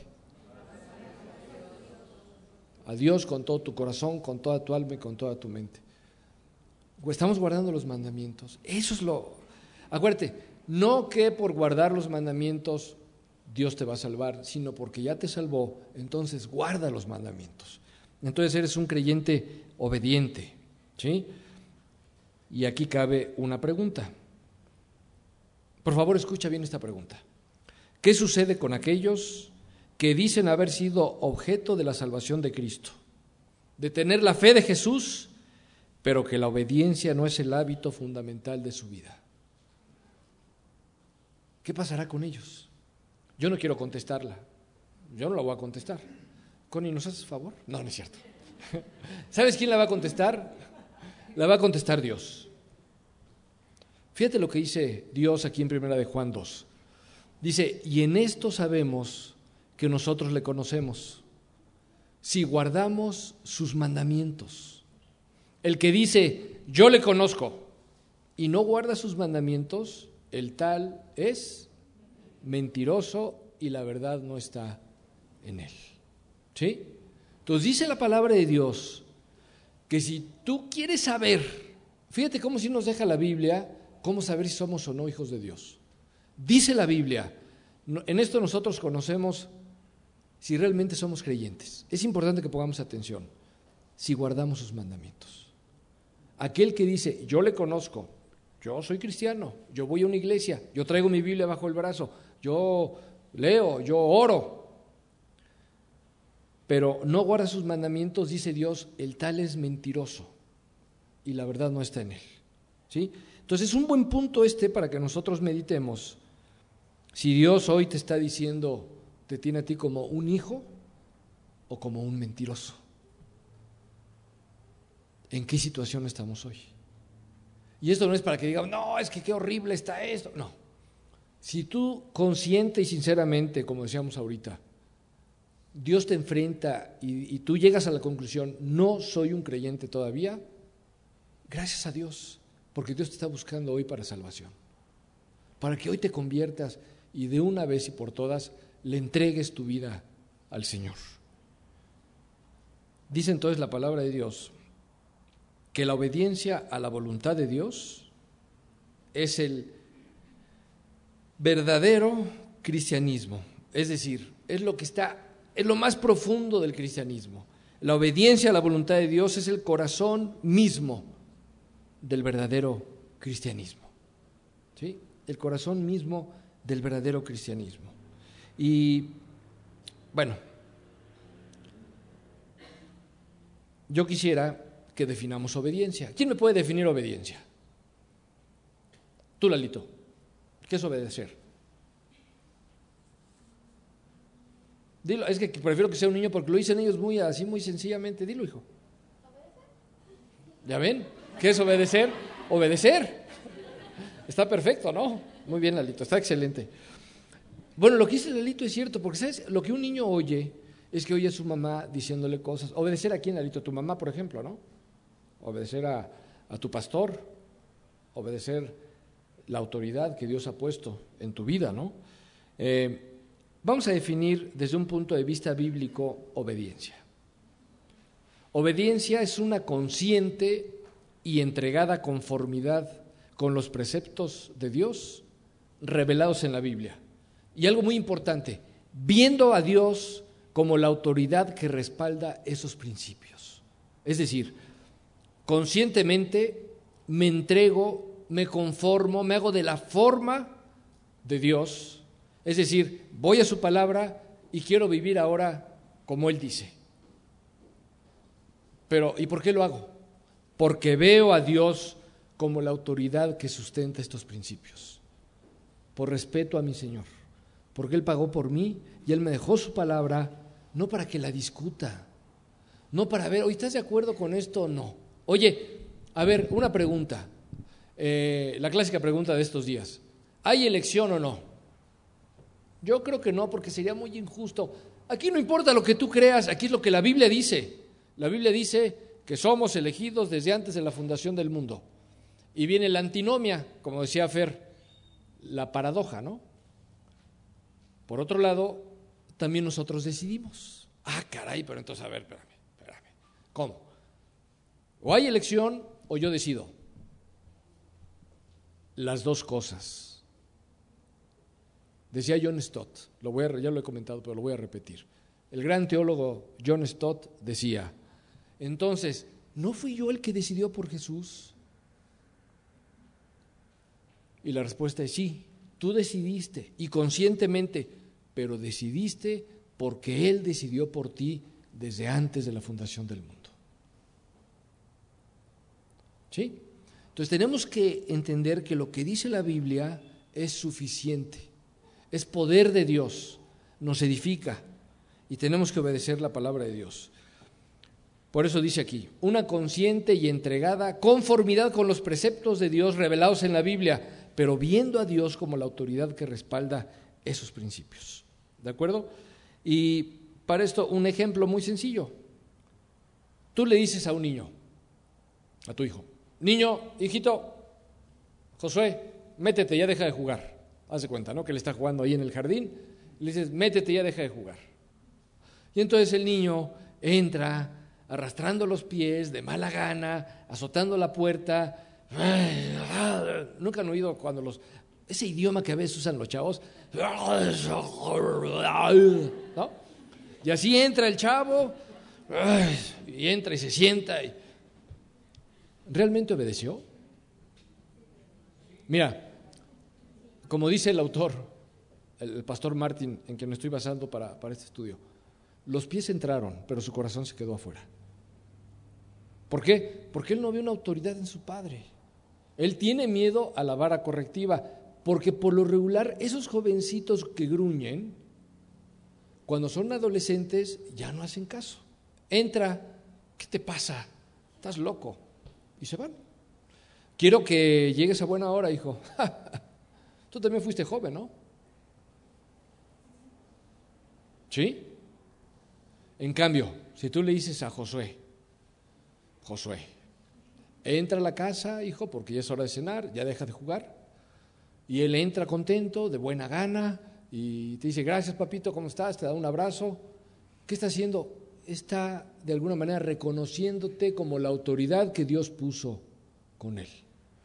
A Dios con todo tu corazón, con toda tu alma y con toda tu mente. Estamos guardando los mandamientos. Eso es Acuérdate, no que por guardar los mandamientos Dios te va a salvar, sino porque ya te salvó, entonces guarda los mandamientos. Entonces eres un creyente obediente, ¿sí? Y aquí cabe una pregunta. Por favor, escucha bien esta pregunta. ¿Qué sucede con aquellos que dicen haber sido objeto de la salvación de Cristo? De tener la fe de Jesús, pero que la obediencia no es el hábito fundamental de su vida. ¿Qué pasará con ellos? Yo no quiero contestarla. Yo no la voy a contestar. Connie, ¿nos haces favor? No, no es cierto. ¿Sabes quién la va a contestar? La va a contestar Dios. Fíjate lo que dice Dios aquí en 1 de Juan 2. Dice, y en esto sabemos que nosotros le conocemos, si guardamos sus mandamientos. El que dice, yo le conozco, y no guarda sus mandamientos, el tal es mentiroso y la verdad no está en él. ¿Sí? Entonces dice la palabra de Dios que si tú quieres saber Fíjate cómo si nos deja la Biblia, cómo saber si somos o no hijos de Dios. Dice la Biblia, en esto nosotros conocemos si realmente somos creyentes. Es importante que pongamos atención, si guardamos sus mandamientos. Aquel que dice, yo le conozco, yo soy cristiano, yo voy a una iglesia, yo traigo mi Biblia bajo el brazo, yo leo, yo oro, pero no guarda sus mandamientos, dice Dios, el tal es mentiroso y la verdad no está en él. ¿Sí? Entonces es un buen punto para que nosotros meditemos. Si Dios hoy te está diciendo, te tiene a ti como un hijo o como un mentiroso. ¿En qué situación estamos hoy? Y esto no es para que digamos, no, es que qué horrible está esto. No. Si tú consciente y sinceramente, como decíamos ahorita, Dios te enfrenta y tú llegas a la conclusión, no soy un creyente todavía, gracias a Dios, porque Dios te está buscando hoy para salvación. Para que hoy te conviertas y de una vez y por todas le entregues tu vida al Señor. Dice entonces la palabra de Dios que la obediencia a la voluntad de Dios es el verdadero cristianismo, es decir, es lo más profundo del cristianismo. La obediencia a la voluntad de Dios es el corazón mismo del verdadero cristianismo. ¿Sí? El corazón mismo del verdadero cristianismo. Y bueno, yo quisiera que definamos obediencia. ¿Quién me puede definir obediencia? Tú, Lalito. ¿Qué es obedecer? Dilo, es que prefiero que sea un niño porque lo dicen ellos muy sencillamente. Dilo, hijo. ¿Ya ven? ¿Qué es obedecer? Obedecer. Está perfecto, ¿no? Muy bien, Lalito, está excelente. Bueno, lo que dice Lalito es cierto, porque ¿sabes? Lo que un niño oye es que oye a su mamá diciéndole cosas. ¿Obedecer a quién, Lalito? A tu mamá, por ejemplo, ¿no? Obedecer a tu pastor, obedecer la autoridad que Dios ha puesto en tu vida, ¿no? Vamos a definir desde un punto de vista bíblico obediencia. Obediencia es una consciente y entregada conformidad con los preceptos de Dios revelados en la Biblia. Y algo muy importante, viendo a Dios como la autoridad que respalda esos principios. Es decir, conscientemente me entrego, me conformo, me hago de la forma de Dios, es decir, voy a su palabra y quiero vivir ahora como Él dice. Pero, ¿y por qué lo hago? Porque veo a Dios como la autoridad que sustenta estos principios, por respeto a mi Señor, porque Él pagó por mí y Él me dejó su palabra, no para que la discuta, no para ver, oye, ¿estás de acuerdo con esto o no? Oye, a ver, una pregunta, la clásica pregunta de estos días, ¿hay elección o no? Yo creo que no, porque sería muy injusto. Aquí no importa lo que tú creas, aquí es lo que la Biblia dice. La Biblia dice que somos elegidos desde antes de la fundación del mundo. Y viene la antinomia, como decía Fer, la paradoja, ¿no? Por otro lado, también nosotros decidimos. Ah, caray, pero entonces, a ver, espérame. ¿Cómo? O hay elección o yo decido. Las dos cosas. Decía John Stott, ya lo he comentado, pero lo voy a repetir. El gran teólogo John Stott decía, entonces, ¿no fui yo el que decidió por Jesús? Y la respuesta es sí, tú decidiste y conscientemente, pero decidiste porque Él decidió por ti desde antes de la fundación del mundo. ¿Sí? Entonces tenemos que entender que lo que dice la Biblia es suficiente, es poder de Dios, nos edifica y tenemos que obedecer la palabra de Dios. Por eso dice aquí, una consciente y entregada conformidad con los preceptos de Dios revelados en la Biblia, pero viendo a Dios como la autoridad que respalda esos principios. ¿De acuerdo? Y para esto un ejemplo muy sencillo. Tú le dices a un niño, a tu hijo, niño, hijito, Josué, métete, ya deja de jugar. Haz de cuenta, ¿no? Que él está jugando ahí en el jardín, y le dices, métete, ya deja de jugar. Y entonces el niño entra arrastrando los pies, de mala gana, azotando la puerta, Nunca han oído cuando ese idioma que a veces usan los chavos, ¿no? Y así entra el chavo, y entra y se sienta. ¿Realmente obedeció? Mira, como dice el autor, el pastor Martin, en quien me estoy basando para este estudio, los pies entraron, pero su corazón se quedó afuera. ¿Por qué? Porque él no vio una autoridad en su padre. Él tiene miedo a la vara correctiva, porque por lo regular esos jovencitos que gruñen, cuando son adolescentes ya no hacen caso. Entra, ¿qué te pasa? ¿Estás loco? Y se van. Quiero que llegues a buena hora, hijo. Tú también fuiste joven, ¿no? ¿Sí? En cambio, si tú le dices a Josué, entra a la casa, hijo, porque ya es hora de cenar, ya deja de jugar, y él entra contento, de buena gana, y te dice, gracias papito, ¿cómo estás? Te da un abrazo. ¿Qué está haciendo? Está de alguna manera reconociéndote como la autoridad que Dios puso con él.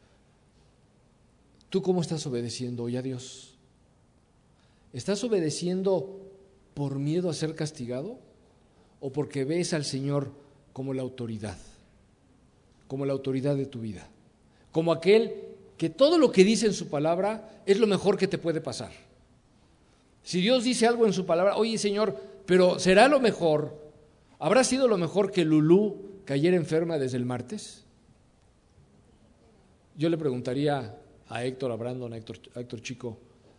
¿Tú cómo estás obedeciendo hoy a Dios? ¿Estás obedeciendo por miedo a ser castigado o porque ves al Señor como la autoridad de tu vida? Como aquel que todo lo que dice en su palabra es lo mejor que te puede pasar. Si Dios dice algo en su palabra, oye Señor, pero ¿será lo mejor? ¿Habrá sido lo mejor que Lulú cayera enferma desde el martes? Yo le preguntaría a Héctor, a Brandon, a Héctor Chico,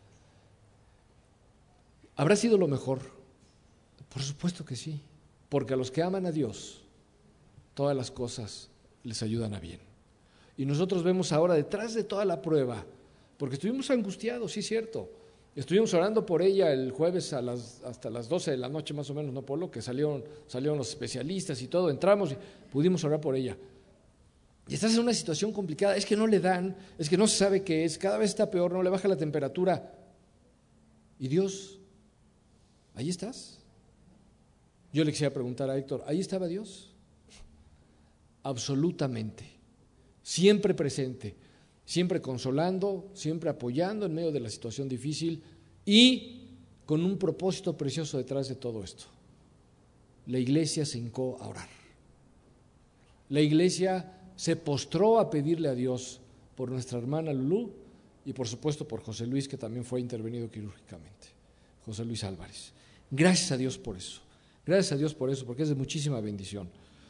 ¿habrá sido lo mejor? Por supuesto que sí, porque a los que aman a Dios, todas las cosas les ayudan a bien. Y nosotros vemos ahora detrás de toda la prueba, porque estuvimos angustiados, sí es cierto, estuvimos orando por ella el jueves hasta las 12 de la noche más o menos, ¿no, Polo? Que salieron los especialistas y todo, entramos y pudimos orar por ella. Y estás en una situación complicada, es que no le dan, es que no se sabe qué es, cada vez está peor, no le baja la temperatura. ¿Y Dios? ¿Ahí estás? Yo le quisiera preguntar a Héctor, ¿ahí estaba Dios? Absolutamente, siempre presente, siempre consolando, siempre apoyando en medio de la situación difícil y con un propósito precioso detrás de todo esto. La iglesia se hincó a orar. La iglesia se postró a pedirle a Dios por nuestra hermana Lulú y por supuesto por José Luis, que también fue intervenido quirúrgicamente, José Luis Álvarez. Gracias a Dios por eso, porque es de muchísima bendición.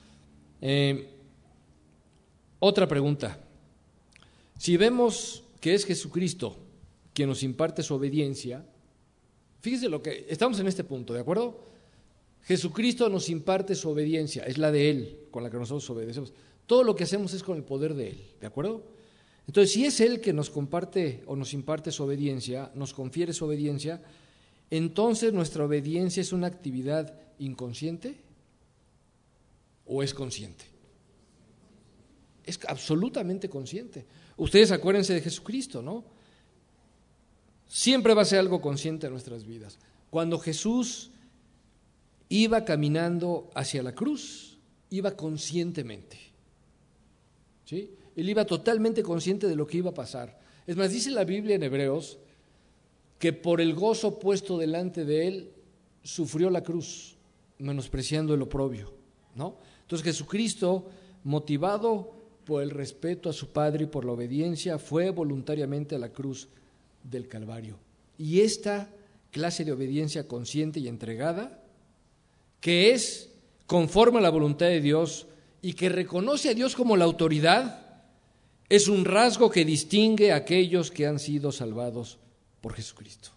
Otra pregunta, si vemos que es Jesucristo quien nos imparte su obediencia, fíjese lo que, estamos en este punto, ¿de acuerdo? Jesucristo nos imparte su obediencia, es la de Él con la que nosotros obedecemos. Todo lo que hacemos es con el poder de Él, ¿de acuerdo? Entonces, si es Él que nos comparte o nos imparte su obediencia, nos confiere su obediencia, entonces nuestra obediencia es una actividad inconsciente o es consciente. Es absolutamente consciente. Ustedes acuérdense de Jesucristo, ¿no? Siempre va a ser algo consciente en nuestras vidas. Cuando Jesús iba caminando hacia la cruz, iba conscientemente, ¿sí? Él iba totalmente consciente de lo que iba a pasar. Es más, dice la Biblia en Hebreos que por el gozo puesto delante de él sufrió la cruz, menospreciando el oprobio, ¿no? Entonces Jesucristo, motivado por el respeto a su Padre y por la obediencia, fue voluntariamente a la cruz del Calvario. Y esta clase de obediencia consciente y entregada, que es conforme a la voluntad de Dios y que reconoce a Dios como la autoridad, es un rasgo que distingue a aquellos que han sido salvados por Jesucristo.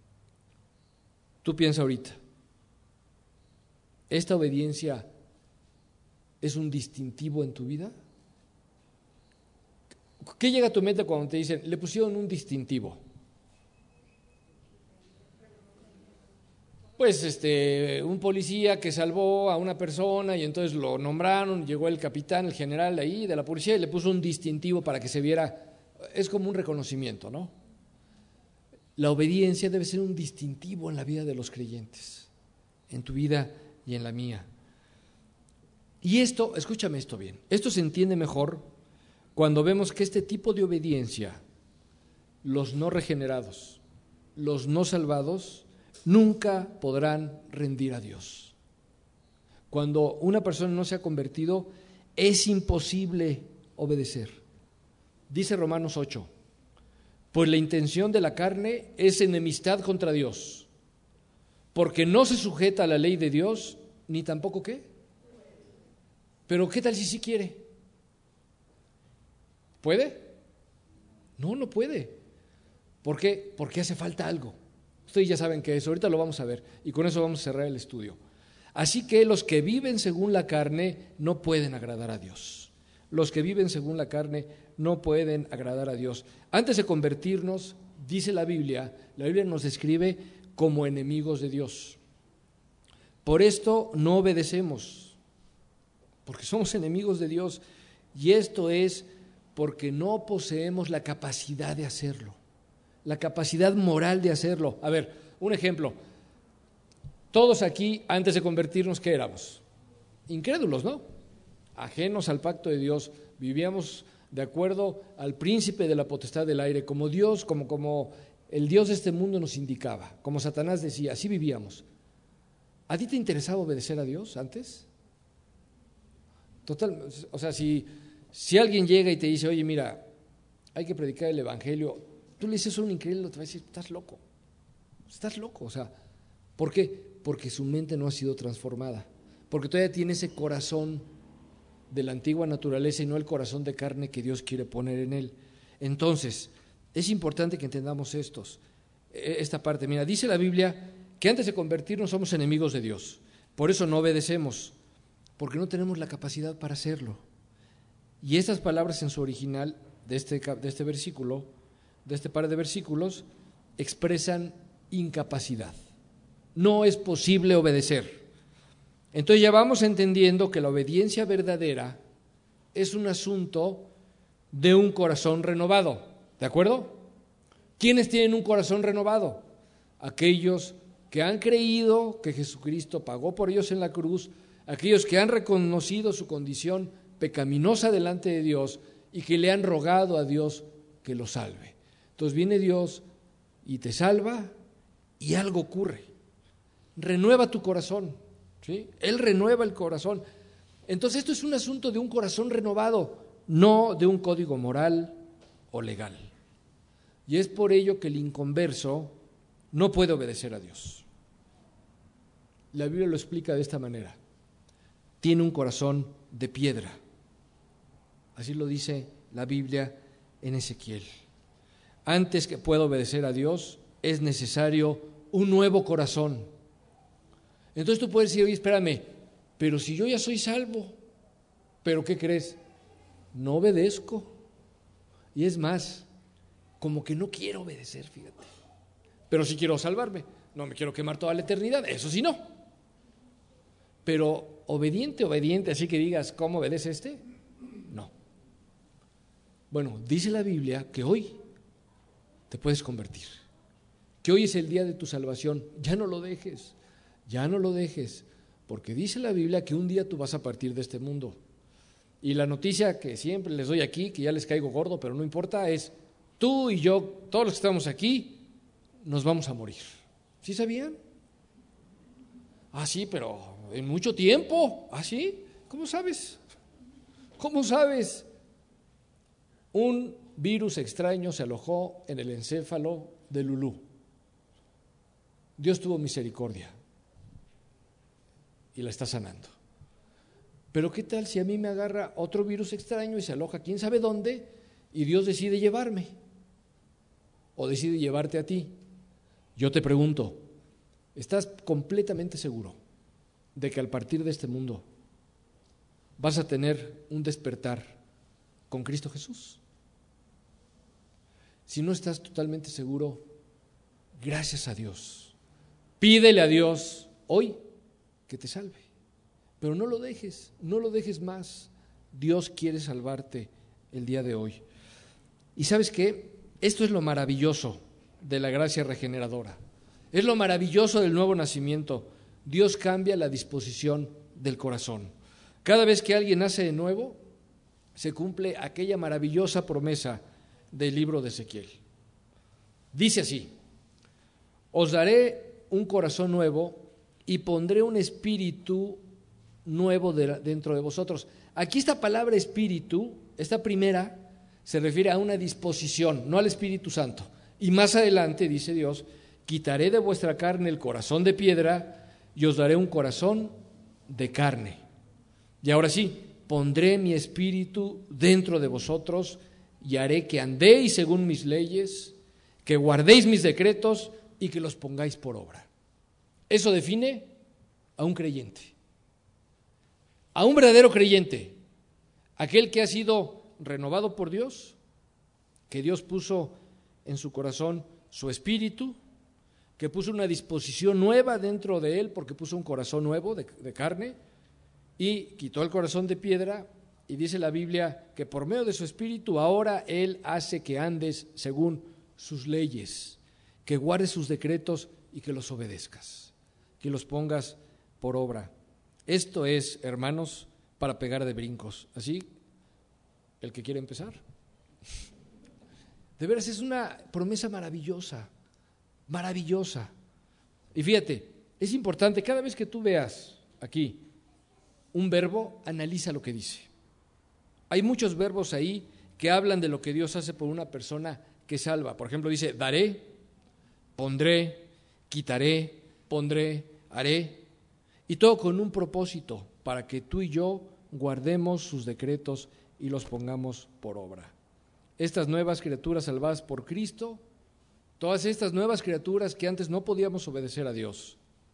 Tú piensa ahorita, ¿esta obediencia es un distintivo en tu vida? ¿Qué llega a tu mente cuando te dicen, le pusieron un distintivo? Pues un policía que salvó a una persona y entonces lo nombraron, llegó el capitán, el general de ahí, de la policía, y le puso un distintivo para que se viera, es como un reconocimiento, ¿no? La obediencia debe ser un distintivo en la vida de los creyentes, en tu vida y en la mía. Y esto, escúchame esto bien, esto se entiende mejor cuando vemos que este tipo de obediencia, los no regenerados, los no salvados, nunca podrán rendir a Dios. Cuando una persona no se ha convertido, es imposible obedecer. Dice Romanos 8, pues la intención de la carne es enemistad contra Dios, porque no se sujeta a la ley de Dios, ni tampoco ¿qué? Pero ¿qué tal si sí quiere? ¿Puede? No, no puede. ¿Por qué? Porque hace falta algo. Ustedes ya saben qué es, ahorita lo vamos a ver, y con eso vamos a cerrar el estudio. Así que los que viven según la carne no pueden agradar a Dios. Los que viven según la carne no pueden agradar a Dios. Antes de convertirnos, dice la Biblia nos describe como enemigos de Dios. Por esto no obedecemos, porque somos enemigos de Dios, y esto es porque no poseemos la capacidad de hacerlo, la capacidad moral de hacerlo. A ver, un ejemplo. Todos aquí, antes de convertirnos, ¿qué éramos? Incrédulos, ¿no? Ajenos al pacto de Dios, vivíamos de acuerdo al príncipe de la potestad del aire, como Dios, como el Dios de este mundo nos indicaba, como Satanás decía, así vivíamos. ¿A ti te interesaba obedecer a Dios antes? Total, o sea, si alguien llega y te dice, oye, mira, hay que predicar el evangelio, tú le dices a un incrédulo, te va a decir, estás loco, o sea, ¿por qué? Porque su mente no ha sido transformada, porque todavía tiene ese corazón de la antigua naturaleza y no el corazón de carne que Dios quiere poner en él. Entonces, es importante que entendamos esta parte. Mira, dice la Biblia que antes de convertirnos somos enemigos de Dios, por eso no obedecemos, porque no tenemos la capacidad para hacerlo. Y estas palabras en su original de este versículo, de este par de versículos, expresan incapacidad. No es posible obedecer. Entonces ya vamos entendiendo que la obediencia verdadera es un asunto de un corazón renovado, ¿de acuerdo? ¿Quiénes tienen un corazón renovado? Aquellos que han creído que Jesucristo pagó por ellos en la cruz, aquellos que han reconocido su condición pecaminosa delante de Dios y que le han rogado a Dios que los salve. Entonces viene Dios y te salva y algo ocurre. Renueva tu corazón, ¿sí? Él renueva el corazón. Entonces esto es un asunto de un corazón renovado, no de un código moral o legal. Y es por ello que el inconverso no puede obedecer a Dios. La Biblia lo explica de esta manera. Tiene un corazón de piedra. Así lo dice la Biblia en Ezequiel. Antes que pueda obedecer a Dios, es necesario un nuevo corazón. Entonces tú puedes decir, oye, espérame, pero si yo ya soy salvo, ¿pero qué crees? No obedezco. Y es más, como que no quiero obedecer, fíjate. Pero sí quiero salvarme, no me quiero quemar toda la eternidad, eso sí no. Pero obediente, así que digas, ¿cómo obedece este? No. Bueno, dice la Biblia que hoy te puedes convertir, que hoy es el día de tu salvación. Ya no lo dejes, porque dice la Biblia que un día tú vas a partir de este mundo. Y la noticia que siempre les doy aquí, que ya les caigo gordo, pero no importa, es tú y yo, todos los que estamos aquí, nos vamos a morir. ¿Sí sabían? Ah, sí, pero en mucho tiempo. ¿Ah, sí? ¿Cómo sabes? ¿Cómo sabes? Un virus extraño se alojó en el encéfalo de Lulú. Dios tuvo misericordia y la está sanando. Pero ¿qué tal si a mí me agarra otro virus extraño y se aloja quién sabe dónde y Dios decide llevarme o decide llevarte a ti? Yo te pregunto, ¿estás completamente seguro de que al partir de este mundo vas a tener un despertar con Cristo Jesús? Si no estás totalmente seguro, gracias a Dios. Pídele a Dios hoy que te salve. Pero no lo dejes más. Dios quiere salvarte el día de hoy. ¿Y sabes qué? Esto es lo maravilloso de la gracia regeneradora. Es lo maravilloso del nuevo nacimiento. Dios cambia la disposición del corazón. Cada vez que alguien nace de nuevo, se cumple aquella maravillosa promesa del libro de Ezequiel. Dice así: os daré un corazón nuevo y pondré un espíritu nuevo dentro de vosotros. Aquí esta palabra espíritu, esta primera, se refiere a una disposición, no al Espíritu Santo. Y más adelante, dice Dios, quitaré de vuestra carne el corazón de piedra y os daré un corazón de carne. Y ahora sí, pondré mi espíritu dentro de vosotros y haré que andéis según mis leyes, que guardéis mis decretos y que los pongáis por obra. Eso define a un creyente, a un verdadero creyente, aquel que ha sido renovado por Dios, que Dios puso en su corazón su espíritu, que puso una disposición nueva dentro de él, porque puso un corazón nuevo de carne, y quitó el corazón de piedra, y dice la Biblia que por medio de su espíritu ahora Él hace que andes según sus leyes, que guardes sus decretos y que los obedezcas, que los pongas por obra. Esto es, hermanos, para pegar de brincos. Así, el que quiere empezar. De veras, es una promesa maravillosa, maravillosa. Y fíjate, es importante, cada vez que tú veas aquí un verbo, analiza lo que dice. Hay muchos verbos ahí que hablan de lo que Dios hace por una persona que salva. Por ejemplo, dice daré, pondré, quitaré, pondré, haré. Y todo con un propósito, para que tú y yo guardemos sus decretos y los pongamos por obra. Estas nuevas criaturas salvadas por Cristo, todas estas nuevas criaturas que antes no podíamos obedecer a Dios.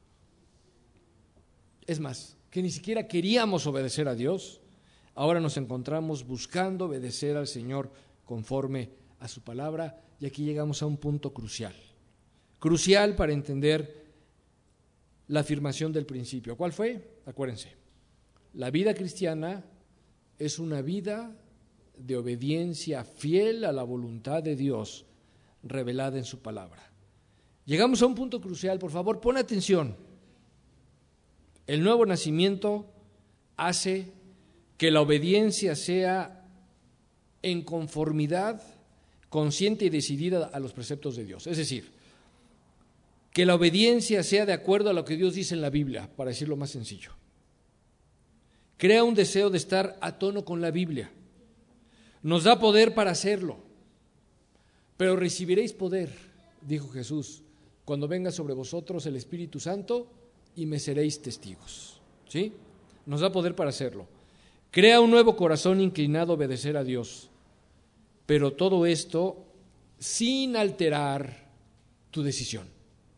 Es más, que ni siquiera queríamos obedecer a Dios, ahora nos encontramos buscando obedecer al Señor conforme a su palabra, y aquí llegamos a un punto crucial para entender la afirmación del principio. ¿Cuál fue? Acuérdense, la vida cristiana es una vida de obediencia fiel a la voluntad de Dios revelada en su palabra. Llegamos a un punto crucial, por favor, pon atención. El nuevo nacimiento hace que la obediencia sea en conformidad, consciente y decidida a los preceptos de Dios. Es decir, que la obediencia sea de acuerdo a lo que Dios dice en la Biblia, para decirlo más sencillo. Crea un deseo de estar a tono con la Biblia. Nos da poder para hacerlo. Pero recibiréis poder, dijo Jesús, cuando venga sobre vosotros el Espíritu Santo, y me seréis testigos. ¿Sí? Nos da poder para hacerlo. Crea un nuevo corazón inclinado a obedecer a Dios, pero todo esto sin alterar tu decisión.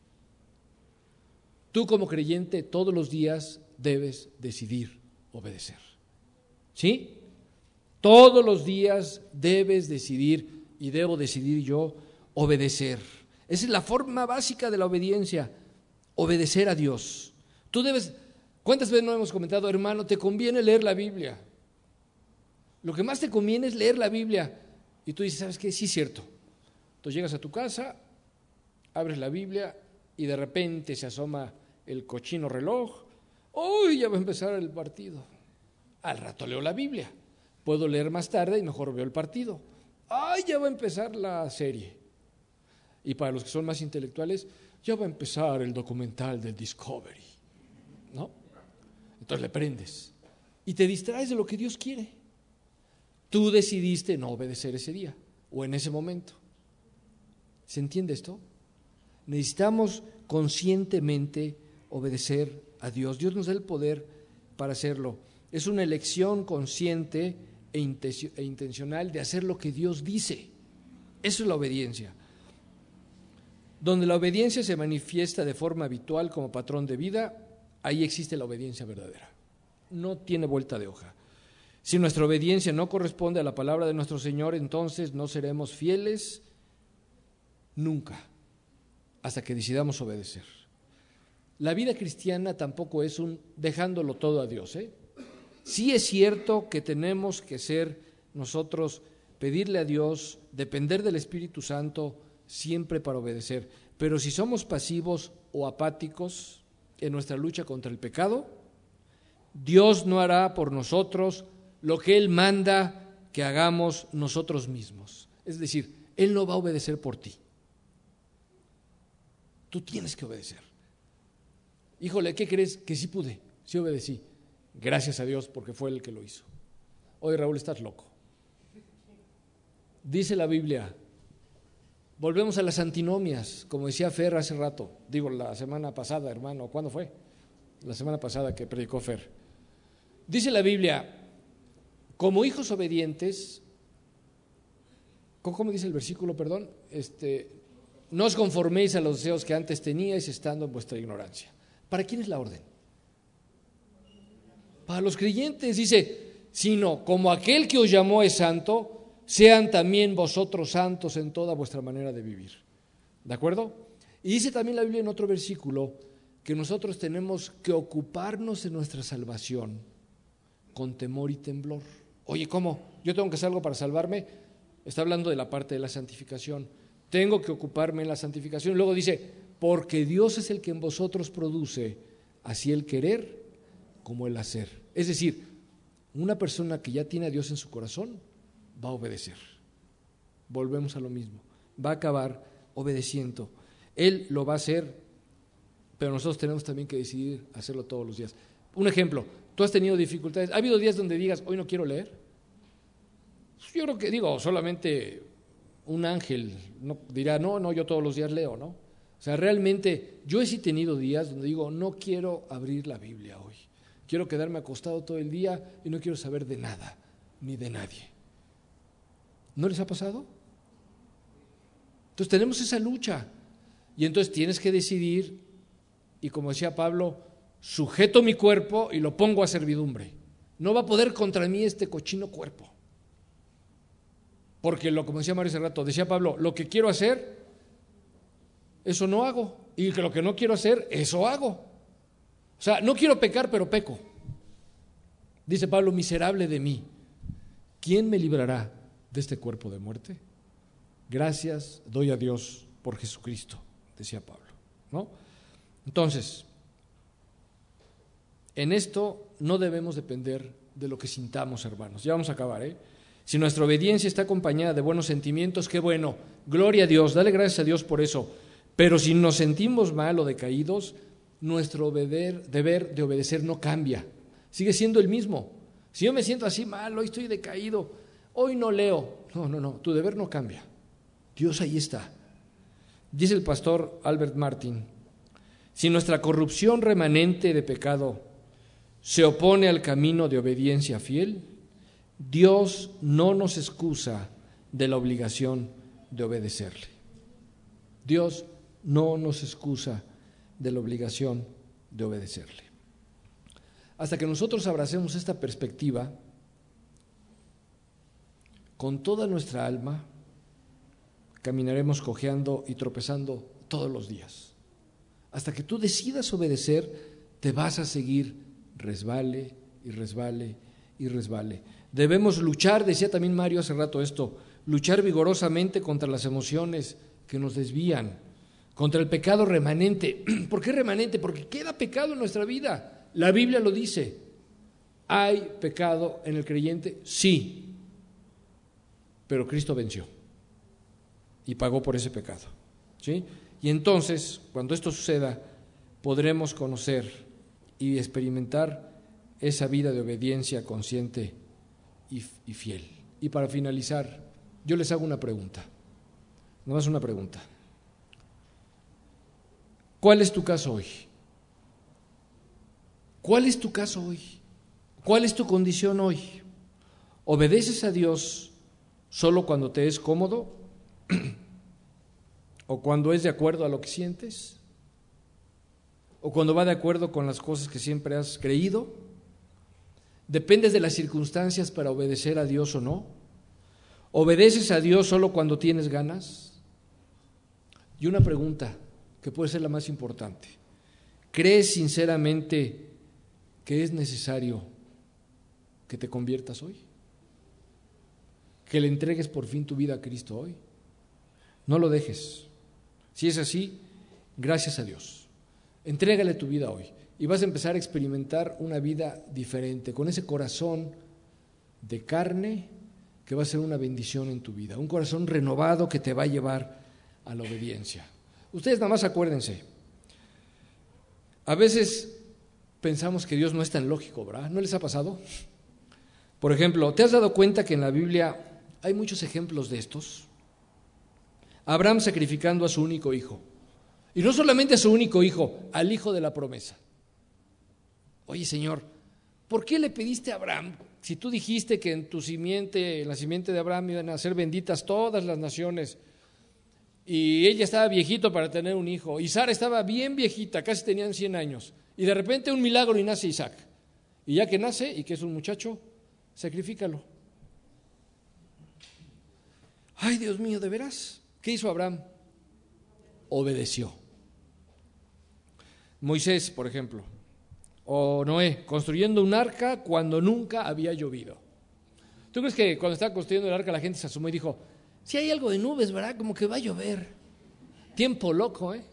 Tú como creyente todos los días debes decidir obedecer. ¿Sí? Todos los días debes decidir, y debo decidir yo, obedecer. Esa es la forma básica de la obediencia, obedecer a Dios. Tú debes, ¿cuántas veces no hemos comentado, hermano, te conviene leer la Biblia? Lo que más te conviene es leer la Biblia. Y tú dices, ¿sabes qué? Sí, es cierto. Entonces llegas a tu casa, abres la Biblia y de repente se asoma el cochino reloj. ¡Uy, ya va a empezar el partido! Al rato leo la Biblia. Puedo leer más tarde y mejor veo el partido. ¡Ay, ya va a empezar la serie! Y para los que son más intelectuales, ya va a empezar el documental del Discovery, ¿no? Entonces le prendes y te distraes de lo que Dios quiere. Tú decidiste no obedecer ese día o en ese momento. ¿Se entiende esto? Necesitamos conscientemente obedecer a Dios. Dios nos da el poder para hacerlo. Es una elección consciente e intencional de hacer lo que Dios dice. Eso es la obediencia. Donde la obediencia se manifiesta de forma habitual como patrón de vida, ahí existe la obediencia verdadera. No tiene vuelta de hoja. Si nuestra obediencia no corresponde a la palabra de nuestro Señor, entonces no seremos fieles nunca, hasta que decidamos obedecer. La vida cristiana tampoco es un dejándolo todo a Dios, ¿eh? Sí es cierto que tenemos que ser nosotros, pedirle a Dios, depender del Espíritu Santo siempre para obedecer, pero si somos pasivos o apáticos en nuestra lucha contra el pecado, Dios no hará por nosotros lo que Él manda que hagamos nosotros mismos. Es decir, Él no va a obedecer por ti. Tú tienes que obedecer. Híjole, ¿qué crees? Que sí pude, sí obedecí. Gracias a Dios porque fue Él el que lo hizo. Oye, Raúl, estás loco. Dice la Biblia, volvemos a las antinomias, como decía Fer hace rato, digo la semana pasada, hermano, ¿cuándo fue? La semana pasada que predicó Fer. Dice la Biblia, como hijos obedientes, ¿cómo dice el versículo, perdón? No os conforméis a los deseos que antes teníais estando en vuestra ignorancia. ¿Para quién es la orden? Para los creyentes, dice, sino como aquel que os llamó es santo, sean también vosotros santos en toda vuestra manera de vivir. ¿De acuerdo? Y dice también la Biblia en otro versículo que nosotros tenemos que ocuparnos de nuestra salvación con temor y temblor. Oye, ¿cómo? ¿Yo tengo que hacer algo para salvarme? Está hablando de la parte de la santificación. Tengo que ocuparme en la santificación. Luego dice, porque Dios es el que en vosotros produce así el querer como el hacer. Es decir, una persona que ya tiene a Dios en su corazón va a obedecer. Volvemos a lo mismo. Va a acabar obedeciendo. Él lo va a hacer, pero nosotros tenemos también que decidir hacerlo todos los días. Un ejemplo, tú has tenido dificultades. ¿Ha habido días donde digas, hoy no quiero leer? Yo creo que, solamente un ángel dirá, no, yo todos los días leo, ¿no? O sea, realmente, yo sí he tenido días donde digo, no quiero abrir la Biblia hoy. Quiero quedarme acostado todo el día y no quiero saber de nada, ni de nadie. ¿No les ha pasado? Entonces tenemos esa lucha y entonces tienes que decidir y como decía Pablo, sujeto mi cuerpo y lo pongo a servidumbre. No va a poder contra mí este cochino cuerpo. Porque como decía Mario hace rato, decía Pablo, lo que quiero hacer, eso no hago. Y lo que no quiero hacer, eso hago. O sea, no quiero pecar, pero peco. Dice Pablo, miserable de mí, ¿quién me librará de este cuerpo de muerte? Gracias doy a Dios por Jesucristo, decía Pablo, ¿no? Entonces, en esto no debemos depender de lo que sintamos, hermanos. Ya vamos a acabar, ¿eh? Si nuestra obediencia está acompañada de buenos sentimientos, qué bueno, gloria a Dios, dale gracias a Dios por eso. Pero si nos sentimos mal o decaídos, nuestro deber de obedecer no cambia, sigue siendo el mismo. Si yo me siento así mal, hoy estoy decaído, hoy no leo, no, tu deber no cambia. Dios ahí está. Dice el pastor Albert Martin, si nuestra corrupción remanente de pecado se opone al camino de obediencia fiel, Dios no nos excusa de la obligación de obedecerle. Dios no nos excusa de la obligación de obedecerle. Hasta que nosotros abracemos esta perspectiva, con toda nuestra alma, caminaremos cojeando y tropezando todos los días. Hasta que tú decidas obedecer, te vas a seguir resbale y resbale y resbale. Debemos luchar, decía también Mario hace rato esto, luchar vigorosamente contra las emociones que nos desvían, contra el pecado remanente. ¿Por qué remanente? Porque queda pecado en nuestra vida. La Biblia lo dice. ¿Hay pecado en el creyente? Sí. Pero Cristo venció y pagó por ese pecado, ¿sí? Y entonces, cuando esto suceda, podremos conocer y experimentar esa vida de obediencia consciente y fiel. Y para finalizar, yo les hago una pregunta, nada más una pregunta. ¿Cuál es tu caso hoy? ¿Cuál es tu caso hoy? ¿Cuál es tu condición hoy? ¿Obedeces a Dios solo cuando te es cómodo? ¿O cuando es de acuerdo a lo que sientes? ¿O cuando va de acuerdo con las cosas que siempre has creído? ¿Dependes de las circunstancias para obedecer a Dios o no? ¿Obedeces a Dios solo cuando tienes ganas? Y una pregunta que puede ser la más importante. ¿Crees sinceramente que es necesario que te conviertas hoy? ¿Que le entregues por fin tu vida a Cristo hoy? No lo dejes. Si es así, gracias a Dios. Entrégale tu vida hoy y vas a empezar a experimentar una vida diferente, con ese corazón de carne que va a ser una bendición en tu vida, un corazón renovado que te va a llevar a la obediencia. Ustedes nada más acuérdense, a veces pensamos que Dios no es tan lógico, ¿verdad? ¿No les ha pasado? Por ejemplo, ¿te has dado cuenta que en la Biblia hay muchos ejemplos de estos? Abraham sacrificando a su único hijo, y no solamente a su único hijo, al hijo de la promesa. Oye, Señor, ¿por qué le pediste a Abraham? Si tú dijiste que en tu simiente, en la simiente de Abraham iban a ser benditas todas las naciones, y ella estaba viejito para tener un hijo, y Sara estaba bien viejita, casi tenían 100 años, y de repente un milagro y nace Isaac. Y ya que nace, y que es un muchacho, sacrifícalo. Ay, Dios mío, ¿de veras? ¿Qué hizo Abraham? Obedeció. Moisés, por ejemplo, o Noé, construyendo un arca cuando nunca había llovido. ¿Tú crees que cuando estaba construyendo el arca la gente se asomó y dijo, si hay algo de nubes, ¿verdad? Como que va a llover. Tiempo loco, ¿eh?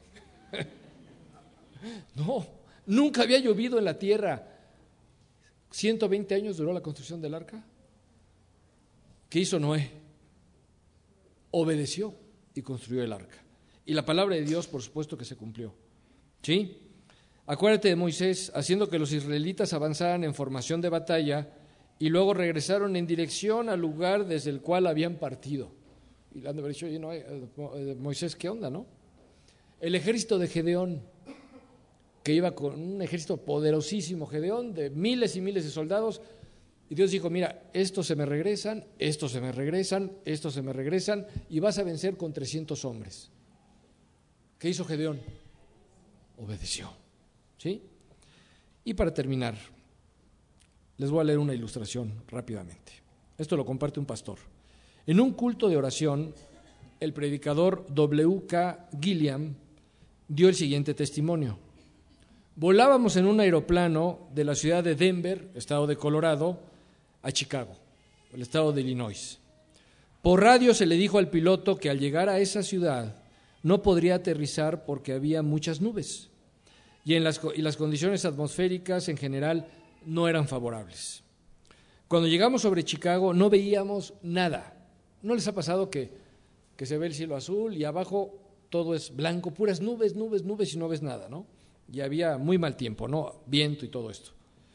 No, nunca había llovido en la tierra. 120 años duró la construcción del arca. ¿Qué hizo Noé? Obedeció y construyó el arca. Y la palabra de Dios, por supuesto que se cumplió. ¿Sí? Acuérdate de Moisés haciendo que los israelitas avanzaran en formación de batalla y luego regresaron en dirección al lugar desde el cual habían partido. Y le han de haber dicho, Moisés, ¿qué onda, no? El ejército de Gedeón, que iba con un ejército poderosísimo, Gedeón, de miles y miles de soldados, y Dios dijo, mira, estos se me regresan, estos se me regresan, estos se me regresan, y vas a vencer con 300 hombres. ¿Qué hizo Gedeón? Obedeció. ¿Sí? Y para terminar, les voy a leer una ilustración rápidamente. Esto lo comparte un pastor. En un culto de oración, el predicador W.K. Gilliam dio el siguiente testimonio. Volábamos en un aeroplano de la ciudad de Denver, estado de Colorado, a Chicago, el estado de Illinois. Por radio se le dijo al piloto que al llegar a esa ciudad no podría aterrizar porque había muchas nubes y las condiciones atmosféricas en general no eran favorables. Cuando llegamos sobre Chicago no veíamos nada. ¿No les ha pasado que se ve el cielo azul y abajo todo es blanco, puras nubes, nubes, nubes y no ves nada, ¿no? Y había muy mal tiempo, ¿no? Viento y todo esto.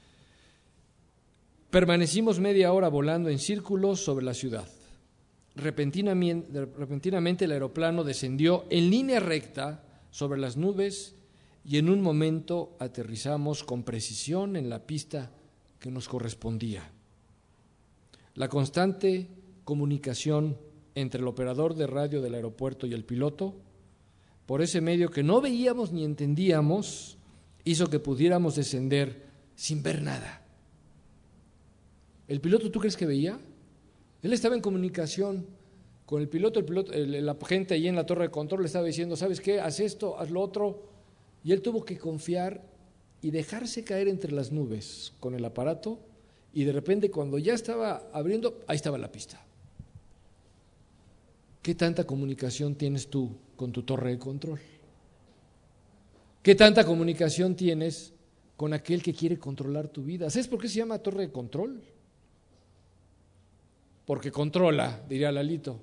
Permanecimos media hora volando en círculos sobre la ciudad. Repentinamente el aeroplano descendió en línea recta sobre las nubes y en un momento aterrizamos con precisión en la pista que nos correspondía. La constante comunicación entre el operador de radio del aeropuerto y el piloto, por ese medio que no veíamos ni entendíamos, hizo que pudiéramos descender sin ver nada. ¿El piloto tú crees que veía? Él estaba en comunicación con el piloto, la gente ahí en la torre de control le estaba diciendo, ¿sabes qué? Haz esto, haz lo otro. Y él tuvo que confiar y dejarse caer entre las nubes con el aparato y de repente cuando ya estaba abriendo, ahí estaba la pista. ¿Qué tanta comunicación tienes tú con tu torre de control? ¿Qué tanta comunicación tienes con aquel que quiere controlar tu vida? ¿Sabes por qué se llama torre de control? Porque controla, diría Lalito.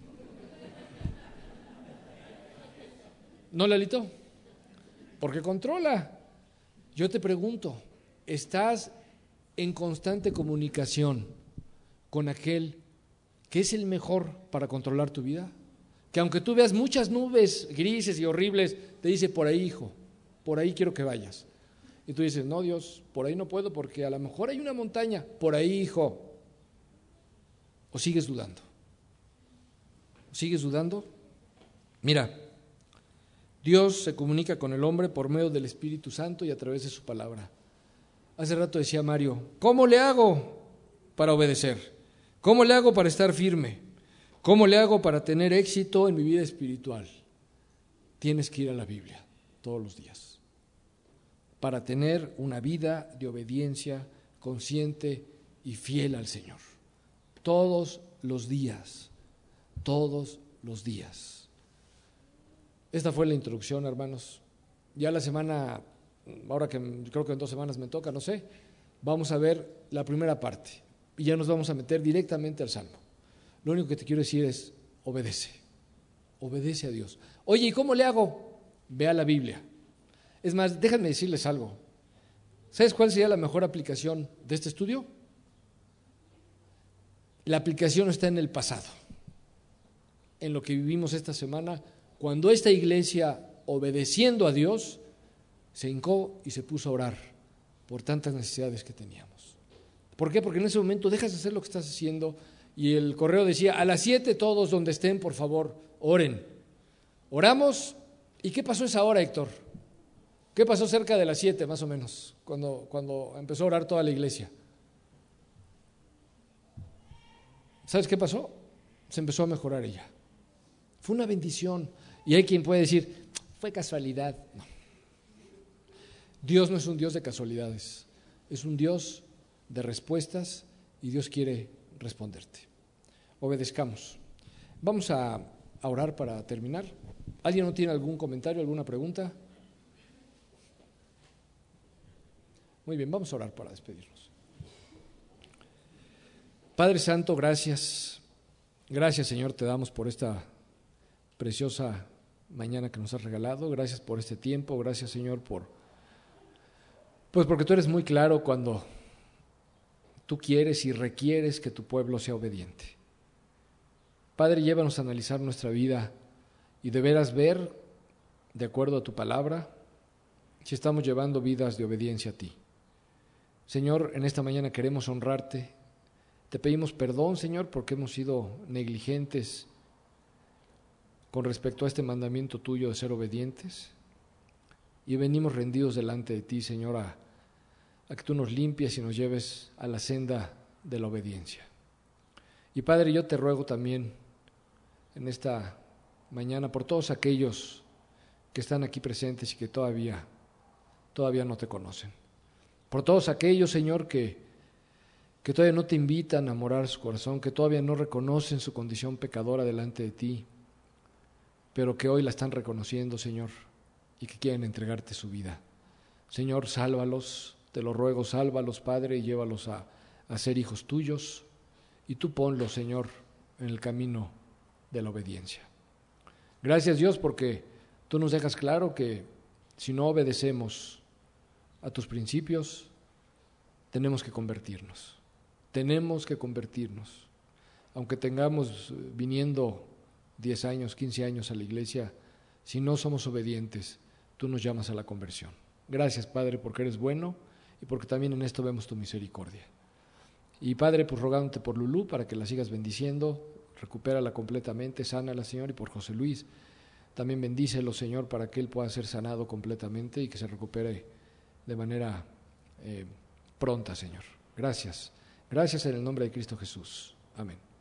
¿No, Lalito? Porque controla. Yo te pregunto, ¿estás en constante comunicación con aquel que es el mejor para controlar tu vida? Que aunque tú veas muchas nubes grises y horribles, te dice, por ahí, hijo, por ahí quiero que vayas. Y tú dices, no, Dios, por ahí no puedo porque a lo mejor hay una montaña, por ahí, hijo. ¿O sigues dudando? ¿Sigues dudando? Mira, Dios se comunica con el hombre por medio del Espíritu Santo y a través de su palabra. Hace rato decía Mario, ¿cómo le hago para obedecer? ¿Cómo le hago para estar firme? ¿Cómo le hago para tener éxito en mi vida espiritual? Tienes que ir a la Biblia todos los días para tener una vida de obediencia consciente y fiel al Señor. Todos los días, todos los días. Esta fue la introducción, hermanos. Ya la semana, ahora que creo que en 2 semanas me toca, no sé, vamos a ver la primera parte y ya nos vamos a meter directamente al Salmo. lo único que te quiero decir es, obedece a Dios. Oye, ¿y cómo le hago? Ve a la Biblia. Es más, déjenme decirles algo. ¿Sabes cuál sería la mejor aplicación de este estudio? La aplicación está en el pasado, en lo que vivimos esta semana, cuando esta iglesia, obedeciendo a Dios, se hincó y se puso a orar por tantas necesidades que teníamos. ¿Por qué? Porque en ese momento dejas de hacer lo que estás haciendo y el correo decía, a las 7 todos donde estén, por favor, oren. Oramos, ¿y qué pasó esa hora, Héctor? ¿Qué pasó cerca de las 7 más o menos, cuando empezó a orar toda la iglesia? ¿Sabes qué pasó? Se empezó a mejorar ella. Fue una bendición. Y hay quien puede decir, fue casualidad. No. Dios no es un Dios de casualidades, es un Dios de respuestas y Dios quiere responderte. Obedezcamos. Vamos a orar para terminar. ¿Alguien no tiene algún comentario, alguna pregunta? Muy bien, vamos a orar para despedirnos. Padre Santo, gracias. Gracias, Señor, te damos por esta preciosa mañana que nos has regalado. Gracias por este tiempo. Gracias, Señor, porque tú eres muy claro cuando tú quieres y requieres que tu pueblo sea obediente. Padre, llévanos a analizar nuestra vida y de veras ver, de acuerdo a tu palabra, si estamos llevando vidas de obediencia a ti. Señor, en esta mañana queremos honrarte. Te pedimos perdón, Señor, porque hemos sido negligentes con respecto a este mandamiento tuyo de ser obedientes. Y venimos rendidos delante de ti, Señor, a que tú nos limpies y nos lleves a la senda de la obediencia. Y Padre, yo te ruego también en esta mañana por todos aquellos que están aquí presentes y que todavía no te conocen. Por todos aquellos, Señor, que todavía no te invitan a morar su corazón, que todavía no reconocen su condición pecadora delante de ti, pero que hoy la están reconociendo, Señor, y que quieren entregarte su vida. Señor, sálvalos, te lo ruego, sálvalos, Padre, y llévalos a ser hijos tuyos, y tú ponlos, Señor, en el camino de la obediencia. Gracias, Dios, porque tú nos dejas claro que si no obedecemos a tus principios, tenemos que convertirnos. Tenemos que convertirnos. Aunque tengamos viniendo 10 años, 15 años a la iglesia, si no somos obedientes, tú nos llamas a la conversión. Gracias, Padre, porque eres bueno y porque también en esto vemos tu misericordia. Y Padre, pues rogándote por Lulú para que la sigas bendiciendo, recupérala completamente, sánala, Señor, y por José Luis, también bendícelo, Señor, para que él pueda ser sanado completamente y que se recupere de manera pronta, Señor. Gracias. Gracias en el nombre de Cristo Jesús. Amén.